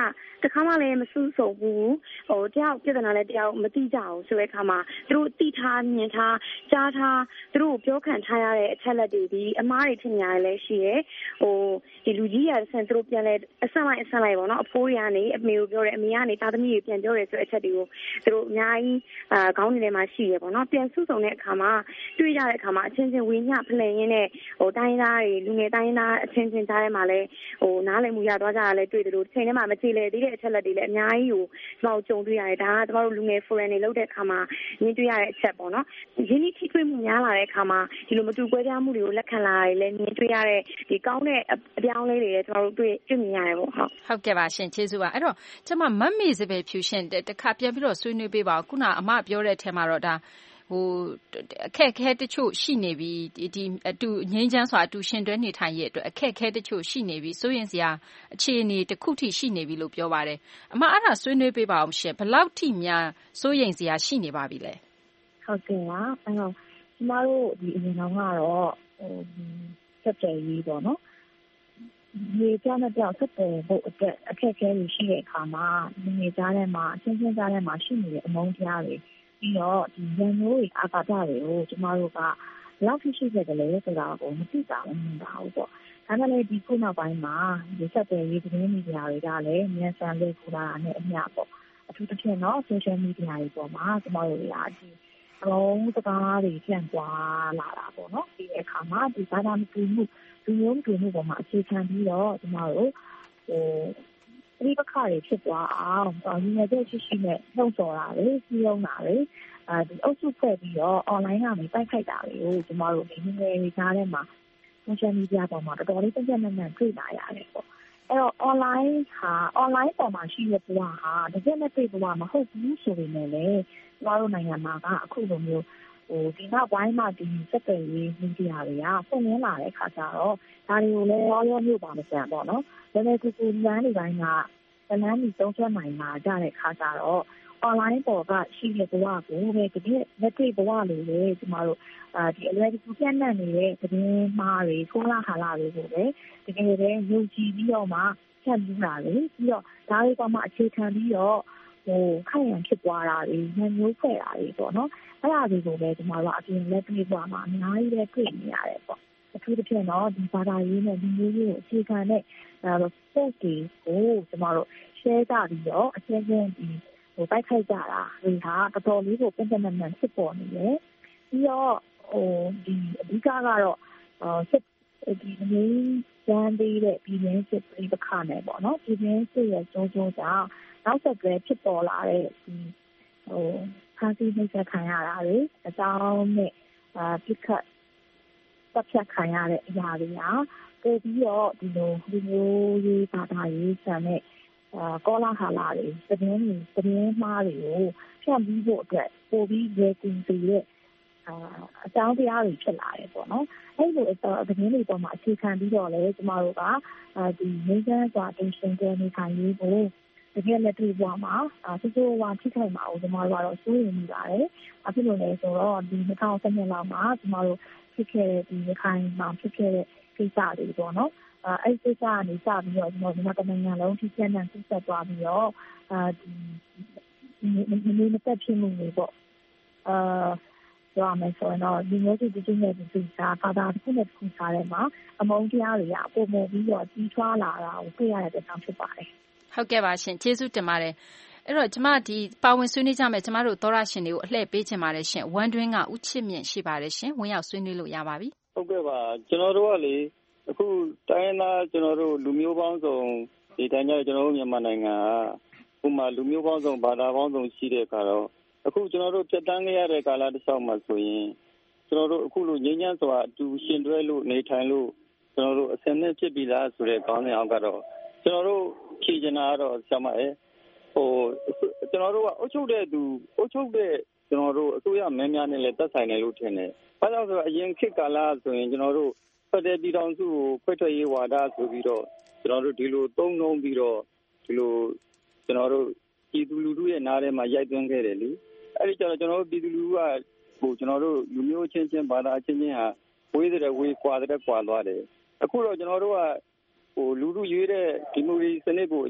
Speaker 20: တခါမှလည်းမစူးစုံဘူးဟိုတယောက်ပြဿနာလည်းတယောက်မသိကြဘူးဆိုတဲ့အခါမှာသူတို့သိထားမြင်ထားကြားထားသူတို့ပြောခံထားရတဲ့အချက်လက်တွေဒီအမားတွေထင်များလည်းရှိရဲဟိုဒီလူကြီးရဆန်သူတို့ပြန်လဲအဆက်လိုက်အဆက်လိုက်ပေါ့နော်အဖိုးတွေကနေအမေကိုပြောတယ်အမေကနေသားသမီးတွေပြန်ပြောတယ်ဆိုတဲ့အချက်တွေကိုသူတို့အများကြီးအာခေါင်းနေထဲမှာရှိရပေါ့နော်ပြန်စုစုံတဲ့အခါမှာတွေ့ရတဲ့အခါမှာအချင်းချင်းဝေညဖလှယ်ရင်းနဲ့ဟိုတိုင်းသားတွေလူငယ်တိုင်းသားအချင်းချင်းကြားထဲမှာလည်းဟိုနားလည်မှုရသွားကြတာလည်းတွေ့တယ်လို့ချိန်ထဲမှာမကြည့်လေသေးတဲ့အချက်လက်တွေလည်းအများကြီးကိုကျွန်တော်ကြုံတွေ့ရတယ်ဒါကကျွန်တော်တို့လူငယ် forum တွေလုပ်တဲ့အခါမှာမြင်တွေ့ရတဲ့အချက်ပေါ့နော်ရင်းနှီးထိတွေ့မှုများလာတဲ့အခါမှာဒီလိုမတူကွဲပြားမှုတွေကိုလက်ခံလာရတယ်လည်းမြင်တွေ့ရတဲ့ဒီကောင်းတဲ့အပြောင်းလဲတွေလည်းကျွန်တော်တို့တွေ့တွေ့မြင်ရတယ်ပေါ့ဟုတ်
Speaker 2: ဟုတ်ကဲ့ပါရှင်ကျေးဇူးပါအဲ့တော့ကျွန်မမတ်မေစပယ်ဖြူရှင်တခါပြန်ပြီးတော့ဆွေးနွေးပေးပါခုနအမပြောတဲ့အထက်မှာတော့ဒါဟိုအခက်အခဲတချို့ရှိနေပြီဒီအတူငြိမ်းချမ်းစွာအတူရှင်တွဲနေထိုင်ရဲ့အတွက်အခက်အခဲတချို့ရှိနေပြီစိုးရင်စရာအခြေအနေတစ်ခုထိရှိနေပြီလို့ပြောပါတယ်အမအဲ့ဒါဆွေးနွေးပေးပါအောင်ရှင်ဘယ်လောက်ထိများစိုးရင်စရာရှိနေပါပြီလဲ
Speaker 19: ဟုတ်ကဲ့ပါအဲ့တော့ကျမတို့ဒီအရင်တော့ကတော့ဟိုဆက်ကြရေးပေါ့နော်ဒီကြောင့်တော့ဆက်တယ်ဘုတ်အတွက်အခက်အခဲတွေရှိတဲ့အခါမှာနေကြတဲ့မှာအချင်းချင်းကြားထဲမှာရှိနေတဲ့အမုန်းတရားတွေပြီးတော့ဒီရန်မျိုးတွေအာဃာတတွေကိုကျမတို့ကလောက်ဖြစ်ရှိခဲ့တယ်လေဆိုတာကိုမသိတာလည်းမသိတာဘူးပေါ့ဒါနဲ့လေဒီခုနောက်ပိုင်းမှာဒီဆက်တယ်ရေးသတင်းမီဒီယာတွေကလည်းမြန်ဆန်လေးခူလာတာနဲ့အမျှပေါ့အထူးသဖြင့်တော့ social media တွေပေါ်မှာကျမတို့ရာဒီအလုံးစကားတွေပြန်ပွားလာတာပေါ့နော်ဒီအခါမှာဒီဘာသာမတူမှုလူမျိုးမတူမှုပေါ်မှာအခြေခံပြီးတော့ကျမတို့ဟိုဒီပခါတွေဖြစ်သွားအောင်ဒီနေ့တဲ့ရှိရှိနဲ့နှုတ်ဆော်တာလေစီးရုံးတာလေအဲဒီအုပ်စုဖွဲ့ပြီးတော့ online ကနေတိုက်ခိုက်တာတွေကိုကျမတို့ဒီနေ့တွေကြားထဲမှာ social media ပေါ်မှာတော်တော်လေးပြည့်ပြည့်နှံ့နှံ့တွေ့လာရတယ်ပေါ့အဲ့တော့ online ဟာ online ပေါ်မှာရှိတဲ့ဘဝဟာတကယ်နဲ့တွေ့ဘဝမဟုတ်ဘူးဆိုပေမဲ့လည်းကျမတို့နိုင်ငံမှာကအခုလိုမျိုးဟိုဒီနောက်ပိုင်းမှာဒီစက်တယ်ရေးမီဒီယာတွေကပုံရင်းလာတဲ့အခါကျတော့ဒါတွေကိုလည်းရောရောမျိုးပါမစံပေါ့နော်ဒါပေမဲ့ဒီကူလမ်းတွေတိုင်းကလမ်းကြီးသုံးချက်နိုင်လာကြတဲ့အခါကျတော့ online ပေါ်ကရှိတဲ့ဘဝကိုပဲတကယ်လက်တွေ့ဘဝလိုလေကျမတို့အာဒီအလွယ်တကူပြန့်နှံ့နေတဲ့သတင်းမှားတွေခေါလာဟာလာတွေကိုပဲတကယ်ပဲယုံကြည်ပြီးတော့မှဖြန့်ပြီးတာလေပြီးတော့ဒါတွေကမှအခြေခံပြီးတော့ဟိုခိုင်ရန်ဖြစ်သွားတာတွေညမျိုးဖွဲ့တာတွေပေါ့နော်အဲ့ဒါတွေကိုပဲကျမတို့အပြင်လက်တွေ့ဘဝမှာအများကြီးပဲတွေ့နေရတယ်ပေါ့အထူးသဖြင့်တော့ဒီဘာသာရေးနဲ့ဒီမျိုးရေးကိုအခြေခံတဲ့အဲ post တွေကိုကျမတို့ share ကြပြီးတော့အချင်းချင်းဒီဟိုတိုက်ခိုက်ကြတာတွေဟာတော်တော်လေးကိုပြင်းပြင်းထန်ထန်ဖြစ်ပေါ်နေတယ်ပြီးတော့ဟိုဒီအဓိကကတော့အာစစ်ဒီနည်းကျန်းသေးတဲ့ပြည်ရင်းစစ်ပြည်ပခနဲ့ပေါ့နော်ပြည်ရင်းစစ်ရဲ့ကျိုးကျိုးကြောင့်နောက်ဆက်တွဲဖြစ်ပေါ်လာတဲ့ဒီဟိုဖန်ဆီးနှိပ်စက်ခံရတာတွေအကြောင်းနဲ့အာပြစ်ခတ်တပ်ဖြတ်ခံရတဲ့အရာတွေဟာပို့ပြီးတော့ဒီလိုဒီမျိုးရေးဘာသာရေးဆန်တဲ့အာကောလာဟာလာတွေသတင်းတွေသတင်းမှားတွေကိုဖြန့်ပြီးဖို့အတွက်ပို့ပြီးရေကူစီတဲ့အာအကြောင်းတရားတွေဖြစ်လာတယ်ပေါ့နော်အဲ့လိုသတင်းတွေပေါ်မှာအခြေခံပြီးတော့လေကျမတို့ကအာဒီနေကြစွာတင်ရှင်တဲ့နေထိုင်ရေးကိုတကယ်လက်တွေ့ဘဝမှာအာသူတို့ကထိခိုက်မှာအောင်ကျမတို့ကတော့စိုးရိမ်နေပါတယ်။အခုလိုလေဆိုတော့ဒီ၂၀၁၂လောက်မှာကျမတို့ဖြစ်ခဲ့တဲ့ဒီခိုင်မှာဖြစ်ခဲ့တဲ့ကိစ္စတွေပေါ့နော်။အဲအဲ့ဒီကိစ္စကနေစပြီးတော့ကျမတို့မြန်မာနိုင်ငံလုံးထိကျန်းတဲ့ဆက်သွားပြီးတော့အာဒီဒီဒီမတက်ဖြစ်မှုတွေပေါ့။အာပြောရမယ်ဆိုရင်တော့ဒီမျိုးစုတည်နေတဲ့ဒီစားဘာသာတစ်ခုနဲ့တစ်ခုစားထဲမှာအမုန်းတရားတွေကပုံမှန်ပြီးတော့ကြီးထွားလာတာကိုတွေ့ရတဲ့ကြောင့်ဖြစ်ပါတယ်။
Speaker 2: ဟုတ်ကဲ့ပါရှင်ကျေးဇူးတင်ပါတယ်အဲ့တော့ကျမဒီပါဝင်ဆွေးနွေးကြမယ်ကျမတို့သောရရှင်တွေကိုအလှည့်ပေးချင်ပါတယ်ရှင်ဝမ်တွင်းကဦးချစ်မြင့်ရှိပါတယ်ရှင်ဝင်ရောက်ဆွေးနွေးလို့ရပါပြီ
Speaker 18: ဟုတ်ကဲ့ပါကျွန်တော်တို့ကလေအခုတိုင်းသားကျွန်တော်တို့လူမျိုးပေါင်းစုံဒီတိုင်းကြကျွန်တော်တို့မြန်မာနိုင်ငံကဥပမာလူမျိုးပေါင်းစုံဘာသာပေါင်းစုံရှိတဲ့အခါတော့အခုကျွန်တော်တို့ဖြတ်တန်းခဲ့ရတဲ့ကာလတစ်လျှောက်မှာဆိုရင်ကျွန်တော်တို့အခုလိုငြိမ်းချမ်းစွာအတူရှင်တွဲလို့နေထိုင်လို့ကျွန်တော်တို့အဆင်သင့်ဖြစ်ပြီလားဆိုတဲ့ကောင်းတဲ့အောင်ကတော့ကျွန်တော်တို့ဖြေချင်တာကတော့ဆရာမရဲ့ဟိုကျွန်တော်တို့ကအုပ်ချုပ်တဲ့သူအုပ်ချုပ်တဲ့ကျွန်တော်တို့အစိုးရမင်းများနဲ့လည်းသက်ဆိုင်တယ်လို့ထင်တယ်။ဘာလို့လဲဆိုတော့အရင်ခေတ်ကာလဆိုရင်ကျွန်တော်တို့ဖက်ဒရယ်ပြည်ထောင်စုကိုဖွင့်ထွက်ရေးဝါဒဆိုပြီးတော့ကျွန်တော်တို့ဒီလိုသုံးနှုံးပြီးတော့ဒီလိုကျွန်တော်တို့ပြည်သူလူထုရဲ့နားထဲမှာရိုက်သွင်းခဲ့တယ်လေ။အဲဒီကျတော့ကျွန်တော်တို့ပြည်သူလူထုကဟိုကျွန်တော်တို့လူမျိုးချင်းချင်းဘာသာချင်းချင်းဟာဝေးတဲ့ဝေးကွာတဲ့ကွာသွားတယ်။အခုတော့ကျွန်တော်တို့ကဟိုလူလူရွေးတဲ့ဒီမိုကရေစီစနစ်ကို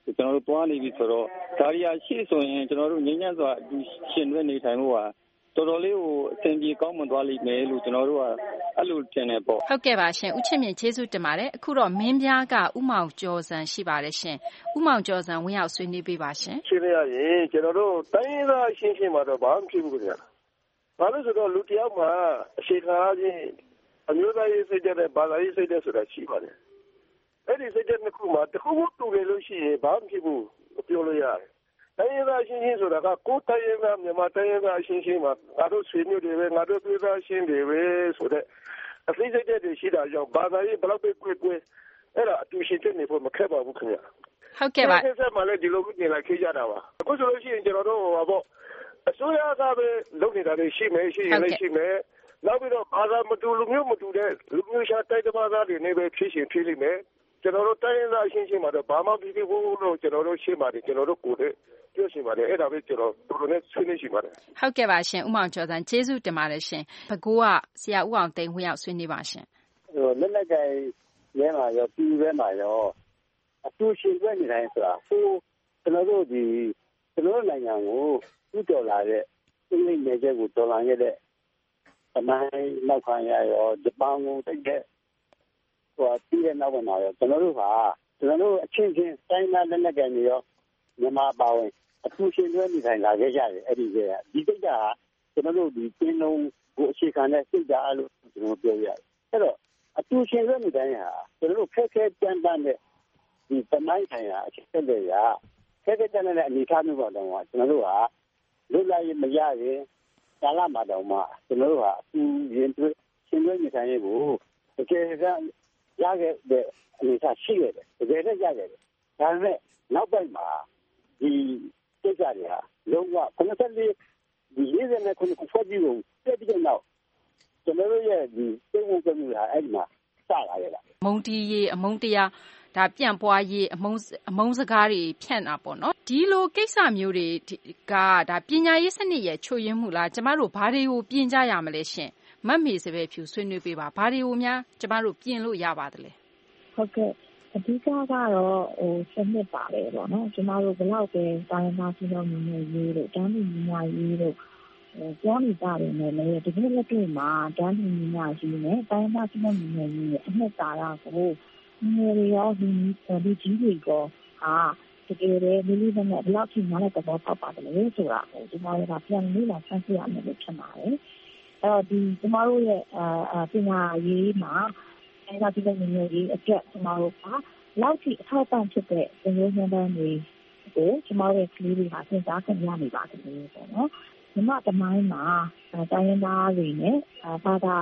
Speaker 18: ကျွန်တော်တို့တွားနေပြီဆိုတော့ဒါရီယာရှိဆိုရင်ကျွန်တော်တို့ငြိမ်းချမ်းစွာအတူရှင်တွဲနေထိုင်မှုဟာတော်တော်လေးကိုအဆင်ပြေကောင်းမွန်သွားလိမ့်မယ်လို့ကျွန်တော်တို့ကအဲ့လိုထင်တယ်ပေါ့
Speaker 21: ဟုတ်ကဲ့ပါရှင်ဦးချစ်မြင့်ကျေးဇူးတင်ပါတယ်အခုတော့မင်းပြားကဥမောင်ကျော်စံရှိပါတယ်ရှင်ဥမောင်ကျော်စံဝင်ရောက်ဆွေးနွေးပေးပါရှင်
Speaker 22: ရှင်းရရင်ကျွန်တော်တို့တိုင်းရင်းသားရှင်းရှင်းမှာတော့ဘာမှဖြစ်ဘူးခင်ဗျာဘာလို့ဆိုတော့လူတယောက်မှာအရှိခံအချင်းအမျိုးသားရေးစိတ်တဲ့ဘာသာရေးစိတ်တဲ့ဆိုတာရှိပါတယ်အဲ့ဒီစိတ်တဲ့နှစ်ခုမှာတစ်ခုခုတူတယ်လို့ရှိရင်ဘာမှဖြစ်ဘူးပြောလို့ရတယ်တိုင်းရင်းသားရှင်းရှင်းဆိုတာကကိုယ်တိုင်းရင်းသားမြန်မာတိုင်းရင်းသားရှင်းရှင်းမှာငါတို့ဆွေမျိုးတွေပဲငါတို့ပြည်သားရှင်းတွေပဲဆိုတဲ့အသိစိတ်တဲ့တွေရှိတာကြောင့်ဘာသာရေးဘလောက်ပဲကွယ်ကွယ်အဲ့ဒါအတူရှိတဲ့နေဖို့မခက်ပါဘူးခင်ဗျာ
Speaker 21: ဟုတ်ကဲ့ပါ
Speaker 22: ဆက်ဆက်မှလည်းဒီလိုပြင်လာခေးကြတာပါအခုဆိုလို့ရှိရင်ကျွန်တော်တို့ဟောပေါ့အစိုးရကပဲလုပ်နေတာတွေရှိမယ်ရှိရင်လည်းရှိမယ်နောက်ပြီးတော့ဘာသာမတူလူမျိုးမတူတဲ့လူမျိုးရှာတိုက်တမသားတွေနဲ့ပဲဖြစ်ရှင်ဖြစ်လိမ့်မယ်ကျွန်တော်တို့တိုင်းရင်းသားအချင်းချင်းမှာတော့ဘာမှပြပြဖို့လို့ကျွန်တော်တို့ရှင်းပါတယ်ကျွန်တော်တို့ကိုယ်နဲ့ပြောရှင်းပါတယ်အဲ့ဒါပဲကျွန်တော်တို့နဲ့ဆွေးနွေးရှင်းပါတယ်
Speaker 21: ဟုတ်ကဲ့ပါရှင်ဥမောင်ကျော်စံကျေးဇူးတင်ပါတယ်ရှင်ဘကိုးကဆရာဦးအောင်သိန်းဝင်ရောက်ဆွေးနွေးပါရှင်
Speaker 23: ဟိုလက်လက်ကိုင်ရဲမှာရောပြည်ရဲမှာရောအတူရှင်တွဲနေတိုင်းဆိုတာဟိုကျွန်တော်တို့ဒီကျွန်တော်နိုင်ငံကိုဥတော်လာတဲ့အင်္ဂလိပ်နယ်ချက်ကိုတော်လာခဲ့တဲ့အမိုင်းနောက်ခံရရောဂျပန်ကိုတိတ်တဲ့ဟိုပြည်ရဲ့နောက်ဝင်လာရောကျွန်တော်တို့ဟာကျွန်တော်တို့အချင်းချင်းတိုင်းသားလက်လက်ကနေရောမြန်မာပါဝင်အထူးရှင်တွဲနေထိုင်လာခဲ့ကြတယ်အဲ့ဒီကဒီစိတ်ကကျွန်တော်တို့ဒီကျင်းလုံးကိုအခြေခံတဲ့စိတ်ဓာတ်လို့ကျွန်တော်ပြောရတယ်အဲ့တော့အထူးရှင်တွဲနေတိုင်းဟာကျွန်တော်တို့ခက်ခဲကြမ်းတမ်းတဲ့ဒီသမိုင်းဆိုင်ရာအချက်တွေရခက်ခဲကြမ်းတမ်းတဲ့အနေအထားမျိုးပေါ့တော့ကျွန်တော်တို့ဟာလွတ်လပ်ရေးမရရင်ကာလမှာတော့မှကျွန်တော်တို့ဟာအထူးရင်တွဲရှင်တွဲနေထိုင်ရေးကိုတကယ်ကရခဲ့တဲ့အနေအထားရှိခဲ့တယ်တကယ်နဲ့ရခဲ့တယ်ဒါပေမဲ့နောက်ပိုင်းမှာဒီကိစ္စတွေဟာလုံးဝခဏဆက်လေးဒီရေးတဲ့ခုခုဖွဲ့ပြီးတော့ပြည့်ပြည့်နောက်ကျွန်တော်တို့ရဲ့ဒီစိတ်ဝင်စားမှုဟာအဲ့ဒီမှာစလာရတာ
Speaker 21: မုံတီးရေးအမုံတရားဒါပြန့်ပွားရေးအမုံအမုံစကားတွေဖြန့်တာပေါ့နော်ဒီလိုကိစ္စမျိုးတွေကဒါပညာရေးစနစ်ရဲ့ချို့ယွင်းမှုလားကျမတို့ဘာတွေကိုပြင်ကြရမလဲရှင်မတ်မေစပယ်ဖြူဆွေးနွေးပေးပါဘာတွေကိုများကျမတို့ပြင်လို့ရပါသလဲ
Speaker 19: ဟုတ်ကဲ့အဓိကကတော့ဟိုစနစ်ပါတယ်ပေါ့နော်ကျမတို့ဘယ်လောက်ပဲတိုင်းသားစီးလုံးမျိုးမျိုးရေးလို့တန်းတူညီမရေးလို့ပြောနေကြတယ်နဲ့လည်းဒီနေ့လက်တွေ့မှာတန်းတူညီမရေးနဲ့တိုင်းသားစီးလုံးမျိုးမျိုးရေးအနှစ်သာရကိုငွေရောဒီဒီကြီးတွေကဟာတကယ်လည်းမိလိမနဲ့ဘယ်လောက်ထိနားလည်သဘောပေါက်ပါတယ်လဲဆိုတာကိုကျမတို့ကပြန်လေးလာဆန်းစစ်ရမယ်လို့ထင်ပါတယ်အဲ့တော့ဒီကျမတို့ရဲ့အာပညာရေးမှာအဲဒါဒီလိုမျိုးကြီးအတွက်ကျမတို့ကလောက်ထိအထောက်ပံ့ဖြစ်တဲ့သင်ရိုးညွှန်းတမ်းတွေကိုကျမတို့ရဲ့ကလေးတွေကသင်ကြားခံရနေပါတယ်ပေါ့နော်မြမတမိုင်းမှာတိုင်းရင်းသားတွေနဲ့ဘာသာ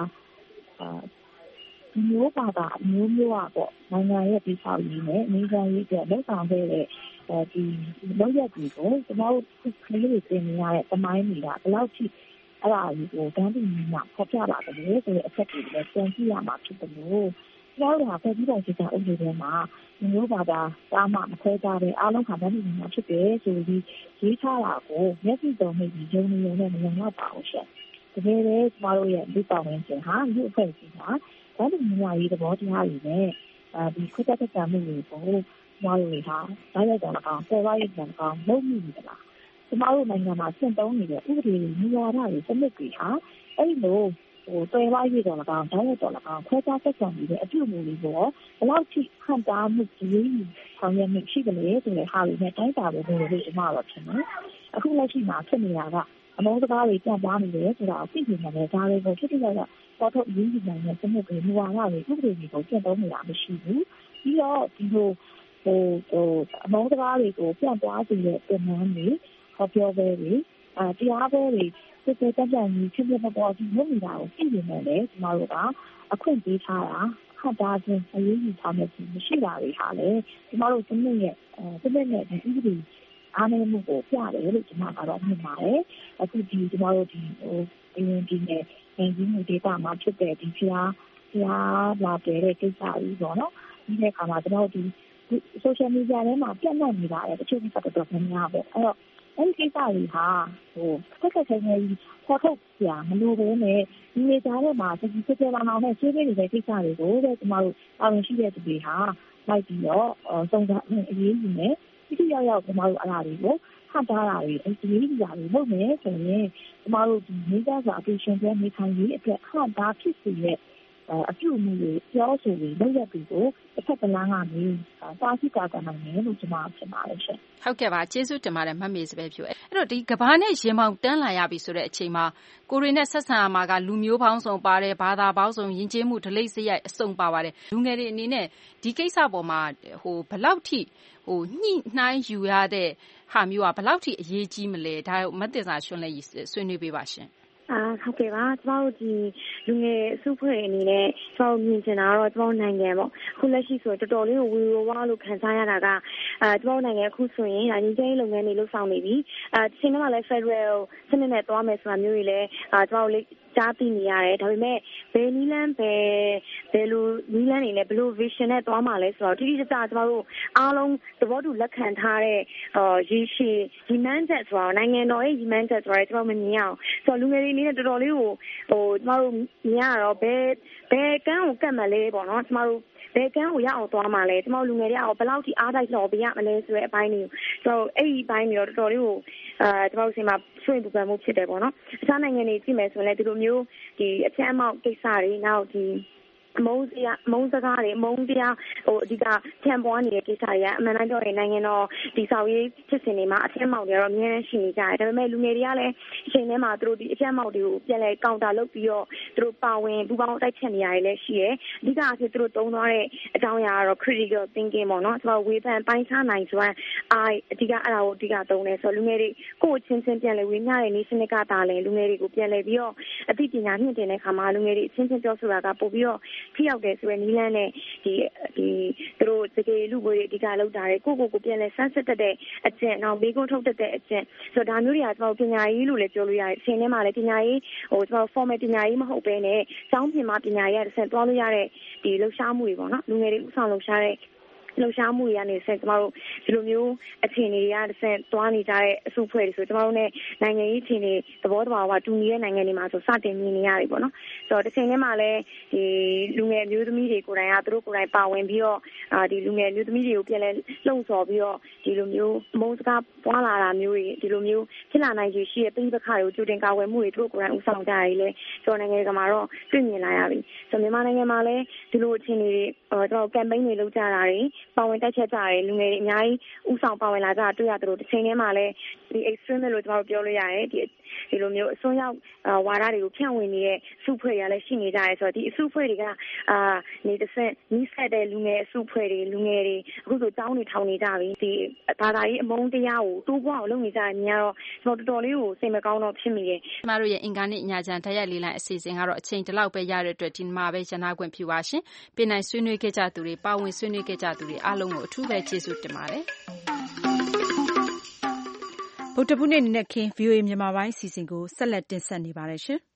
Speaker 19: မျိုးဘာသာမျိုးမျိုးอ่ะပေါ့နိုင်ငံရဲ့ဒီဆောက်ရေးနဲ့နေကြရေးအတွက်လက်ဆောင်ခဲ့တဲ့ဒီလောက်ရည်ကိုကျမတို့ကလေးတွေသင်နေရတဲ့တမိုင်းတွေကဘယ်လောက်ထိအဲ့ဒါကိုတန်းတူညီမှဖော်ပြပါတယ်ဆိုတဲ့အချက်တွေလည်းပြန်ကြည့်ရမှာဖြစ်တယ်လို့ကျွန်တော်တို့ကပြည်တော်စစ်တာအုပ်စုထဲမှာမျိုးဘာသာတာမှမခွဲကြတဲ့အားလုံးကတန်းတူညီမှဖြစ်တယ်ဆိုပြီးရေးထားတာကိုမျက်စိတော်မိပြီးယုံနေုံနဲ့မယုံတော့ပါဘူးရှင်တကယ်လည်းကျမတို့ရဲ့လူပောင်ဝင်ခြင်းဟာလူအဖွဲ့အစည်းဟာတန်းတူညီမှရေးသဘောတရားတွေနဲ့အဲဒီခုတက်တက်မှုတွေကိုကျမတို့တွေဟာတိုင်းလိုက်တော်ကောင်ပေါ်ပါရတဲ့ကောင်လုံးမိနေတယ်လားကျမတို့နိုင်ငံမှာရှင်းသုံးနေတဲ့ဥပဒေတွေညွှန်ကြားတွေစနစ်တွေဟာအဲ့လိုဟိုတွယ်ဝါးရတော်၎င်းဓာတ်ရိုက်တော်၎င်းခွဲခြားဆက်ဆံနေတဲ့အပြုအမူတွေကိုဘယ်လောက်ထိခံစားမှုကြီးဆောင်ရွက်မှုရှိကြလဲဆိုတဲ့ဟာတွေနဲ့တိုင်းတာဖို့လို့ကျွန်မတော့ထင်တယ်အခုလက်ရှိမှာဖြစ်နေတာကအမောစကားတွေပြန်သွားနေတယ်ဆိုတာကိုသိနေတယ်ဒါတွေကိုဖြစ်ဖြစ်ရတာပေါ်ထုတ်ရင်းနှီးနိုင်တဲ့စနစ်တွေညွှန်ကြားတွေဥပဒေတွေကိုရှင်းသုံးနေတာမရှိဘူးပြီးတော့ဒီလိုဟိုဟိုအမောစကားတွေကိုပြန်သွားစေတဲ့ပုံမှန်တွေဟောပြောပွဲတွေအဲတရားပွဲတွေစစ်စစ်တက်တက်ကြီးဖြစ်ဖြစ်ပေါ်ပြီးလုပ်နေတာကိုသိနေတယ်လေကျမတို့ကအခွင့်ပေးထားတာခတ်သားခြင်းအရေးကြီးထားမယ်မရှိတာတွေဟာလေကျမတို့စနစ်ရဲ့စနစ်နဲ့ဒီဥပဒေအားနည်းမှုကိုပြတယ်လို့ကျမကတော့မြင်ပါတယ်အခုဒီကျမတို့ဒီဟိုအင်းဒီနဲ့နိုင်ငံမှုဒေတာမှာဖြစ်တဲ့ဒီဖျားဖျားလာတဲ့ကိစ္စကြီးပေါ့နော်ဒီနေ့ခါမှာကျမတို့ဒီ social media ထဲမှာပြန့်နှံ့နေပါတယ်တချို့ကိစ္စတော့များများပေါ့အဲ့တော့အဲ့ဒီကိစ္စတွေဟာဟိုတက်တက်ချင်းကြီးပေါ်ထုတ်ပြမလို့ဘဲနဲ့ဒီနေသားထဲမှာဒီစစ်စစ်လောင်လောင်နဲ့ဆွေးနွေးနေတဲ့ကိစ္စတွေကိုတဲ့ကျမတို့အာရုံရှိတဲ့သူတွေဟာလိုက်ပြီးတော့စုံစမ်းအရေးကြီးနေပြထိထိရောက်ရောက်ကျမတို့အလားတွေကိုဟတ်တားတာတွေဒီနည်းပြတွေလုပ်မယ်ဆိုရင်ကျမတို့ဒီနေကြစွာအတူရှင်တဲ့နေထိုင်ရေးအတွက်ဟတ်တားဖြစ်စေတဲ့အပြုအမူတွေပြောဆိုပြီးလုပ်ရပြီးကိုတစ်ဖက်ကလမ်းကနေစာစစ်ကာကနိုင်တယ်လို့ကျွန်မထင်ပါတယ်ရှင်
Speaker 21: ဟုတ်ကဲ့ပါကျေးဇူးတင်ပါတယ်မမေစပယ်ဖြူအဲ့တော့ဒီကဘာနဲ့ရင်မောင်တန်းလာရပြီဆိုတဲ့အချိန်မှာကိုရီနဲ့ဆက်ဆံရမှာကလူမျိုးပေါင်းစုံပါတယ်ဘာသာပေါင်းစုံယဉ်ကျေးမှုဒလိမ့်စရိုက်အစုံပါပါတယ်လူငယ်တွေအနေနဲ့ဒီကိစ္စပေါ်မှာဟိုဘလောက်ထိဟိုညှိနှိုင်းယူရတဲ့ဟာမျိုးကဘလောက်ထိအရေးကြီးမလဲဒါမတင်စာရှင်လည်းဆွေးနွေးပေးပါရှင်
Speaker 20: အာဟုတ်ကဲ့ပါကျမတို့ဒီလူငယ်စုဖွဲ့အနေနဲ့ကျမတို့မြင်ချင်တာတော့ကျမတို့နိုင်ငံပေါ့အခုလက်ရှိဆိုတော်တော်လေးကိုဝီဝါးလို့ခံစားရတာကအဲကျမတို့နိုင်ငံအခုဆိုရင်ဒါညီကျင်းလုပ်ငန်းတွေလှုပ်ဆောင်နေပြီအဲဒီနေ့မှလည်း Federal စနစ်နဲ့သွားမယ်ဆိုတာမျိုးတွေလည်းအာကျမတို့ကြားသိနေရတယ်ဒါပေမဲ့ဘယ်နည်းလမ်းပဲဘယ်လိုနည်းလမ်းတွေနဲ့ဘယ်လို vision နဲ့သွားမှာလဲဆိုတော့တိတိကျကျကျမတို့အားလုံးသဘောတူလက်ခံထားတဲ့အာရည်ရှိဒီမှန်းချက်ဆိုတော့နိုင်ငံတော်ရဲ့ဒီမှန်းချက်ဆိုတော့ကျမတို့မမြင်အောင်ဆိုတော့လူငယ်တွေအနေနဲ့တော်တော်လေးကိုဟိုကျမတို့မြင်ရတော့ဘယ်ဘယ်ကန်းကိုကတ်မလဲပေါ့နော်ကျမတို့ဘယ်ကန်းကိုရအောင်သွားမှာလဲကျမတို့လူငယ်တွေအောင်ဘယ်လောက်ထိအားတိုက်လှော်ပေးရမလဲဆိုတဲ့အပိုင်းတွေကိုကျမတို့အဲ့ဒီအပိုင်းတွေတော့တော်တော်လေးကိုအာကျမတို့ဆီမှာဆွေးနွေးပူပန်မှုဖြစ်တယ်ပေါ့နော်အခြားနိုင်ငံတွေကြည့်မယ်ဆိုရင်လည်းဒီလိုမျိုးဒီအပြတ်အမောက်ကိစ္စတွေနောက်ဒီမုံစရာမုံစကားတွေမုံတရားဟိုအဓိကဖြန့်ပွားနေတဲ့ကိစ္စတွေကအမှန်တမ်းပြောရင်နိုင်ငံတော်ဒီဆောင်ရေးဖြစ်စဉ်တွေမှာအထက်မောက်တွေကတော့အများကြီးရှိနေကြတယ်ဒါပေမဲ့လူငယ်တွေကလည်းအချိန်ထဲမှာသူတို့ဒီအထက်မောက်တွေကိုပြန်လဲကောင်တာလုပ်ပြီးတော့သူတို့ပါဝင်ပူပေါင်းတိုက်ချက်နေရတယ်လည်းရှိတယ်အဓိကအဖြစ်သူတို့တုံးသွားတဲ့အကြောင်းအရာကတော့ critical thinking ပေါ့နော်ကျွန်တော်ဝေဖန်ပိုင်းခြားနိုင်စွမ်းအာအဓိကအဲ့ဒါကိုအဓိကတုံးတယ်ဆိုတော့လူငယ်တွေကိုယ့်ချင်းချင်းပြန်လဲဝေမျှတဲ့နေစနစ်ကတာလဲလူငယ်တွေကိုပြန်လဲပြီးတော့အသိပညာမြင့်တင်တဲ့ခါမှာလူငယ်တွေချင်းချင်းပြောဆိုတာကပို့ပြီးတော့ထိရောက်တယ်ဆိုရယ်နီးလန်းနဲ့ဒီဒီသူတို့တကယ်လူတွေအဓိကလောက်တာတယ်ကိုကိုကိုပြန်လဲဆန်းစစ်တဲ့အကျင့်နောက်ဘေးကုန်းထုတ်တဲ့အကျင့်ဆိုတော့ဒါမျိုးတွေကကျွန်တော်ပညာရေးလို့လည်းပြောလို့ရတယ်အချိန်ထဲမှာလည်းပညာရေးဟိုကျွန်တော် formal ပညာရေးမဟုတ်ဘဲနဲ့ကျောင်းပြင်မှာပညာရေးရတဲ့ဆင့်သွားလို့ရတဲ့ဒီလှူရှားမှုတွေပေါ့နော်လူငယ်တွေဥဆောင်လှူရှားတဲ့လှူရှားမှုတွေကနေဆက်ကျမတို့ဒီလိုမျိုးအခြေအနေတွေကတစ်ဆင့်သွားနေကြတဲ့အစုအဖွဲ့တွေဆိုကျမတို့ ਨੇ နိုင်ငံရေးအခြေအနေသဘောတဘာဝတူညီတဲ့နိုင်ငံတွေမှာဆိုစတင်မြင်နေရတယ်ပေါ့နော်ဆိုတော့တစ်ချိန်ထဲမှာလည်းဒီလူငယ်မျိုးသမီးတွေကိုယ်တိုင်ကသူတို့ကိုယ်တိုင်ပါဝင်ပြီးတော့အာဒီလူငယ်မျိုးသမီးတွေကိုပြန်လဲလှုံ့ဆော်ပြီးတော့ဒီလိုမျိုးမုန်းစကားပွားလာတာမျိုးတွေဒီလိုမျိုးဖြစ်လာနိုင်ခြေရှိတဲ့ပြည်ပခါတွေကိုကြိုတင်ကာကွယ်မှုတွေသူတို့ကိုယ်တိုင်ဦးဆောင်ကြရတယ်လေကျွန်တော်နိုင်ငံကမှာတော့တွေ့မြင်လာရပြီဆိုတော့မြန်မာနိုင်ငံမှာလည်းဒီလိုအခြေအနေတွေကျွန်တော် campaign တွေလုပ်ကြတာတွေပါဝင်တက်ချက်ကြတယ်လူငယ်တွေအများကြီးဥဆောင်ပါဝင်လာကြတာတွေ့ရတယ်တို့တစ်ချိန်တည်းမှာလည်းဒီ extreme လို့ကျွန်တော်ပြောလို့ရတယ်ဒီဒီလိုမျိုးအစွန်းရောက်ဝါဒတွေကိုဖြန့်ဝေနေတဲ့စုဖွဲ့ရလည်းရှိနေကြတယ်ဆိုတော့ဒီအစုဖွဲ့တွေကအာနေတစ်ဆက်နီးစပ်တဲ့လူငယ်အစုဖွဲ့တွေလူငယ်တွေအခုဆိုတောင်းနေထောင်နေကြပြီဒီဘာသာရေးအမုန်းတရားကိုတိုးပွားအောင်လုပ်နေကြတယ်များတော့ကျွန်တော်တော်တော်လေးကိုစိတ်မကောင်းတော့ဖြစ်မိတယ်
Speaker 21: ကျမတို့ရဲ့အင်္ဂါနေ့ညချမ်းတိုက်ရိုက်လေးလိုင်းအစီအစဉ်ကတော့အချိန်ဒီလောက်ပဲရတဲ့အတွက်ဒီမှာပဲရနာခွင့်ပြုပါရှင်ပြင်နိုင်ဆွေးနွေးခဲ့ကြသူတွေပါဝင်ဆွေးနွေးခဲ့ကြသူတွေအားလုံးကိုအထူးပဲကျေးဇူးတင်ပါတယ်
Speaker 2: ဗုဒ္ဓဘုနေ့နေ့ခင်း ဗီအိုအေ မြန်မာပိုင်းအစီအစဉ်ကိုဆက်လက်တင်ဆက်နေပါတယ်ရှင်။